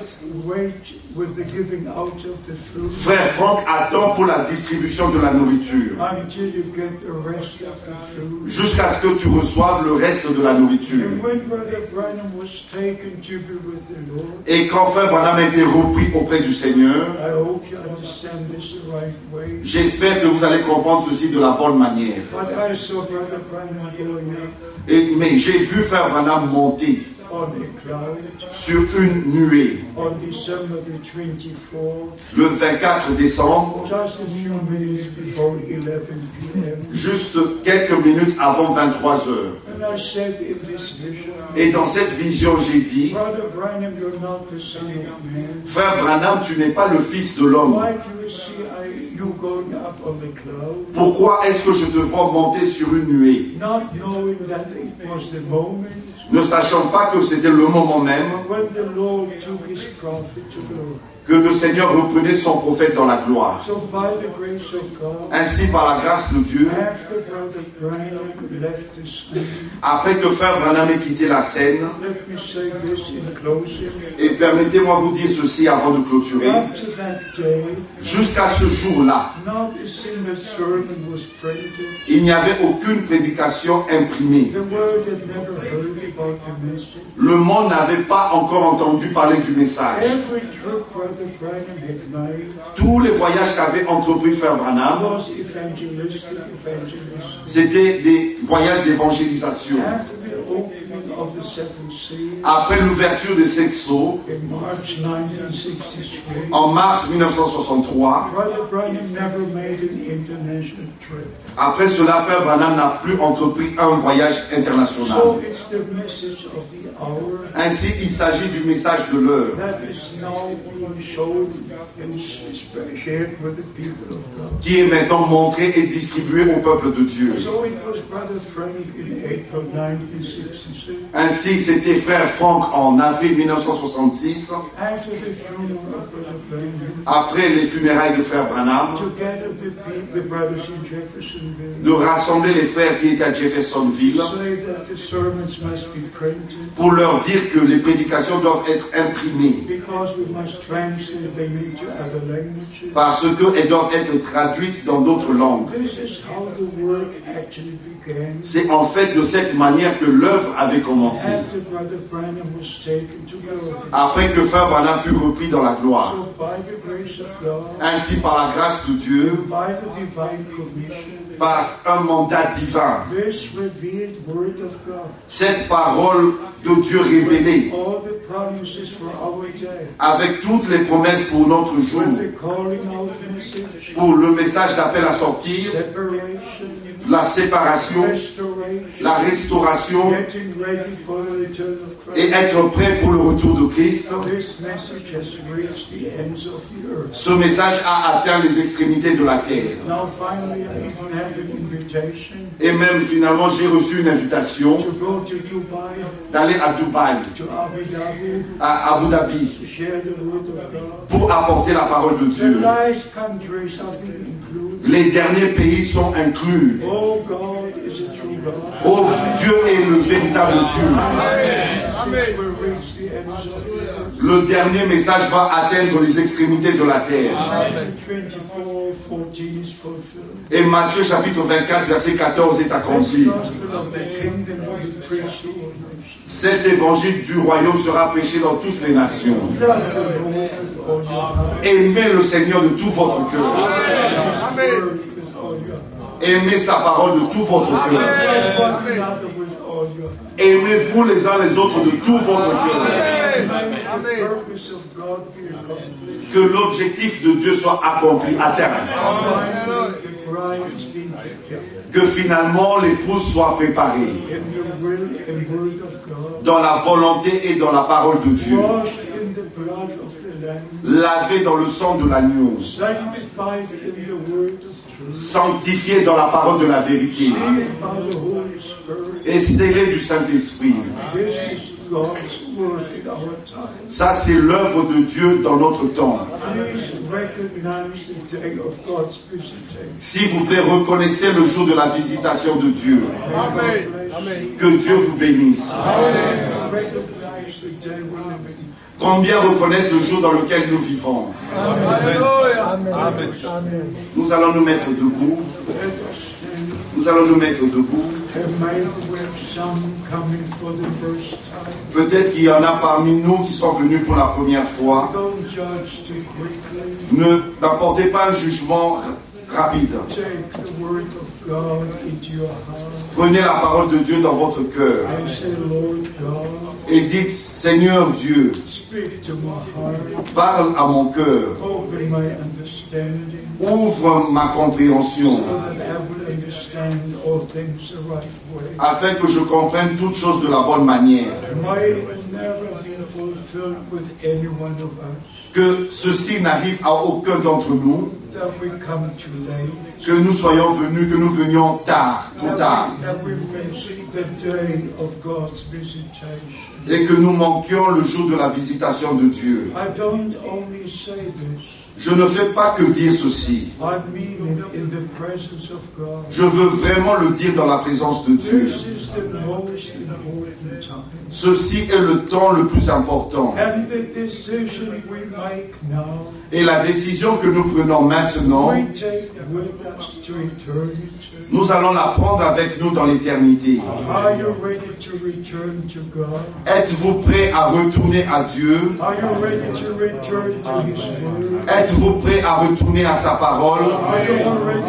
with the giving out of the food Frère Franck attend pour la distribution de la nourriture, until you get the rest of the food. jusqu'à ce que tu reçoives le reste de la nourriture. And when Brother Branham was taken to be with the Lord, Et quand Frère Branham a été repris auprès du Seigneur, I hope you understand this the right way. j'espère que vous allez comprendre ceci de la bonne manière. But I saw Brother Branham going up Mais j'ai vu Frère Branham monter on a cloud sur une nuée on December the 24th, le 24 décembre, just a few minutes before 11 p.m. juste quelques minutes avant 23 heures. And I said in this vision, Et dans cette vision, j'ai dit, Brother Branham, you're not the son of man. Frère Branham, tu n'es pas le fils de l'homme. Why do you see you going up on the cloud? Pourquoi est-ce que je te vois monter sur une nuée? Not knowing that it was the moment Ne sachant pas que c'était le moment même when the Lord took his prophet to glory. que le Seigneur reprenait son prophète dans la gloire. So by the grace of God, Ainsi, par la grâce de Dieu, after Brother Branham left the scene, après que Frère Branham ait quitté la scène, let me say this in closing. et permettez-moi vous dire ceci avant de clôturer, Up to that day, jusqu'à ce jour-là, not a single sermon was printed. il n'y avait aucune prédication imprimée. The world had never heard about the message. Le monde n'avait pas encore entendu parler du message. Every trip Brother Branham had made Tous les voyages qu'avait entrepris Frère Branham, was evangelistic. c'était des voyages d'évangélisation. After the opening of the second seal, après l'ouverture des 7 sceaux, in March 1963, en mars 1963, Brother Branham never made an international trip. après cela, Frère Branham n'a plus entrepris un voyage international. So it's the message of the hour Ainsi, il s'agit du message de l'heure that is now being shown and shared with the people of God. qui est maintenant montré et distribué au peuple de Dieu. So it was Brother Frank in April 1966. Ainsi, c'était Frère Frank en avril 1966, After the funeral of Brother Branham, après les funérailles de Frère Branham, to gather the brothers in Jeffersonville, de rassembler les frères qui étaient à Jeffersonville say that the sermons must be printed pour leur dire que les prédications doivent être imprimées because we must translate them into other languages. parce qu'elles doivent être traduites dans d'autres langues. This is how the work actually began. C'est en fait de cette manière que l'œuvre avait commencé, After Brother Branham was taken to glory. après que Frère Branham fut repris dans la gloire. So by the grace of God, Ainsi, par la grâce de Dieu, by the divine commission, par un mandat divin, this revealed word of God, cette parole de Dieu révélée, all the promises for our day, avec toutes les promesses pour notre jour, with the calling out message, pour le message d'appel à sortir, separation, la séparation, restoration, la restauration getting ready for the return of et Christ. être prêt pour le retour de Christ. This message has reached the ends of the earth. Ce message a atteint les extrémités de la terre. Now finally I even have an invitation Et même finalement, j'ai reçu une invitation to go to Dubai, d'aller à Dubaï, to Abu Dhabi, à Abu Dhabi, to share the word of God. pour apporter la parole de The Dieu. last countries have been included. Les derniers pays sont inclus. Oh, God is a true God. Oh, Dieu est le véritable Dieu. Since we reach the ends of the earth. Le dernier message va atteindre les extrémités de la terre. Matthew 24:14 is fulfilled. Et Matthieu chapitre 24, verset 14 est This accompli. gospel of the kingdom will be preached to all nations. Cet évangile du royaume sera prêché dans toutes les nations. Love the Lord with all your heart. Aimez le Seigneur de tout votre cœur. His word with all your heart. Aimez sa parole de tout votre cœur. Love one another with all your heart. Aimez-vous les uns les autres de tout votre cœur. May the purpose of God be accomplished. Que l'objectif de Dieu soit accompli à terme. Finally, the bride is being prepared Que finalement l'épouse soit préparée in the will and word of God, dans la volonté et dans la parole de Dieu. washed in the blood of the Lamb, Lavée dans le sang de l'agneau. sanctified in the word of truth, Sanctifiée dans la parole de la vérité. sealed by the Holy Spirit. Et scellée du Saint-Esprit. This is God's word in our time. Ça, c'est l'œuvre de Dieu dans notre temps. Please recognize the day of God's visitation. S'il vous plaît, reconnaissez le jour de la visitation de Dieu. Amen. Que Dieu vous bénisse. Recognize the day we live in. Combien reconnaissent le jour dans lequel nous vivons? Nous allons nous mettre debout. Let us stand. Nous allons nous mettre debout. There may be some coming for the first time. Peut-être qu'il y en a parmi nous qui sont venus pour la première fois. Don't judge too quickly. N'apportez pas un jugement rapide. Take the word of God into your heart Prenez la parole de Dieu dans votre cœur and say, Lord God, et dites, Seigneur Dieu, speak to my heart. parle à mon cœur, Open my understanding ouvre ma compréhension, so that I will understand all things the right way. afin que je comprenne toutes choses de la bonne manière. May it never be fulfilled with any one of us Que ceci n'arrive à aucun d'entre nous, that we come too late, que nous soyons venus, que nous venions tard, trop tard, that we miss the day of God's visitation. et que nous manquions le jour de la visitation de Dieu. I don't only say this, Je ne fais pas que dire ceci. I mean it in the presence of God. Je veux vraiment le dire dans la présence de Dieu. This is the most important time. Ceci est le temps le plus important. And the decision we make now, Et la décision que nous prenons maintenant, we take with us to eternity. nous allons la prendre avec nous dans l'éternité. Are you ready to return to God? Êtes-vous prêts à retourner à Dieu? Are you ready to return to His Word? Êtes-vous prêts à retourner à sa parole? Are you ready to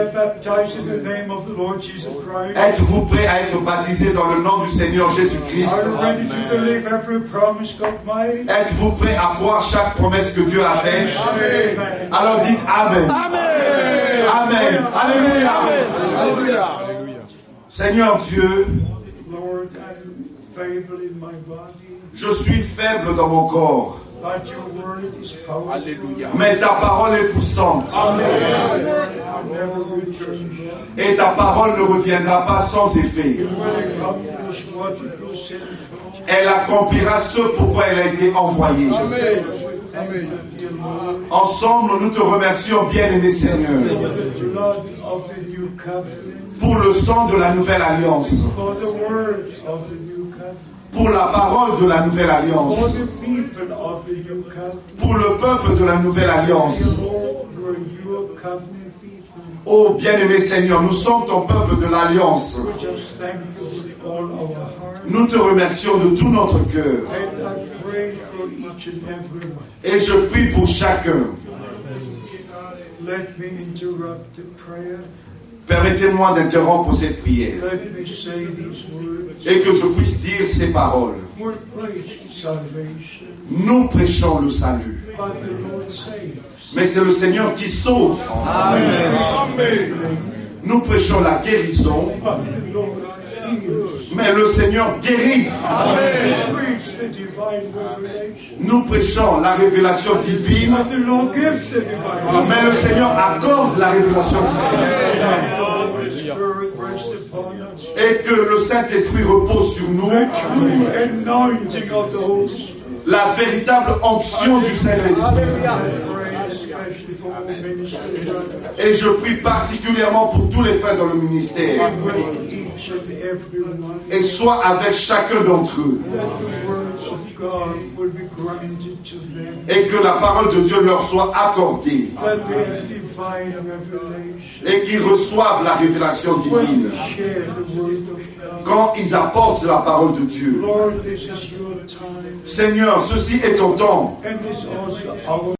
baptized in the name of the Lord Jesus Christ? Êtes-vous prêt à être baptisé dans le nom du Seigneur Jésus-Christ? Are you ready to believe every promise God made? Êtes-vous prêt à croire chaque promesse que Dieu a faite? Amen. Alors dites Amen. Amen. Amen. Alléluia. Alléluia. Seigneur Dieu, Lord, I'm feeble in my body, je suis faible dans mon corps, but your word is powerful. mais ta parole est puissante. Amen. I'll never return back. Et ta parole ne reviendra pas sans effet. It will accomplish what it was sent for. Elle accomplira ce pourquoi elle a été envoyée. Amen. Amen. Dear Lord, Ensemble, nous te remercions, bien-aimé Seigneur, for the blood of the new covenant, pour le sang de la nouvelle alliance, for the word of the new covenant, pour la parole de la nouvelle for alliance, the people of the new covenant. pour le peuple de la nouvelle alliance. Dear Lord, we're your covenant people. Oh, bien-aimé Seigneur, nous sommes ton peuple de l'alliance. We just thank you with all our heart. Nous te remercions de tout notre cœur. And I pray for each and every one. Et je prie pour chacun. Let me interrupt the prayer. Permettez-moi d'interrompre cette prière Let me say these words. et que je puisse dire ces paroles. We're preaching salvation, Nous prêchons le salut, but the Lord saves. mais c'est le Seigneur qui sauve. Amen. Nous prêchons la guérison, But the Lord heals. mais le Seigneur guérit. We preach the divine revelation, Nous prêchons la révélation divine, but the Lord gives the divine mais le Seigneur accorde la révélation divine. Holy Spirit rests upon us. Et que le Saint-Esprit repose sur nous, The true anointing of the Holy Spirit. la véritable onction du Saint-Esprit. I pray especially for all ministry brothers. Et je prie particulièrement pour tous les frères dans le ministère. With each and every one. Et sois avec chacun d'entre eux. That the words of God will be granted to them. Et que la parole de Dieu leur soit accordée. That they have divine revelation. Et qu'ils reçoivent la révélation When divine. we share the word of God. Quand ils apportent la parole de Dieu. Lord, this is your time. Seigneur, ceci est ton temps. And it's also our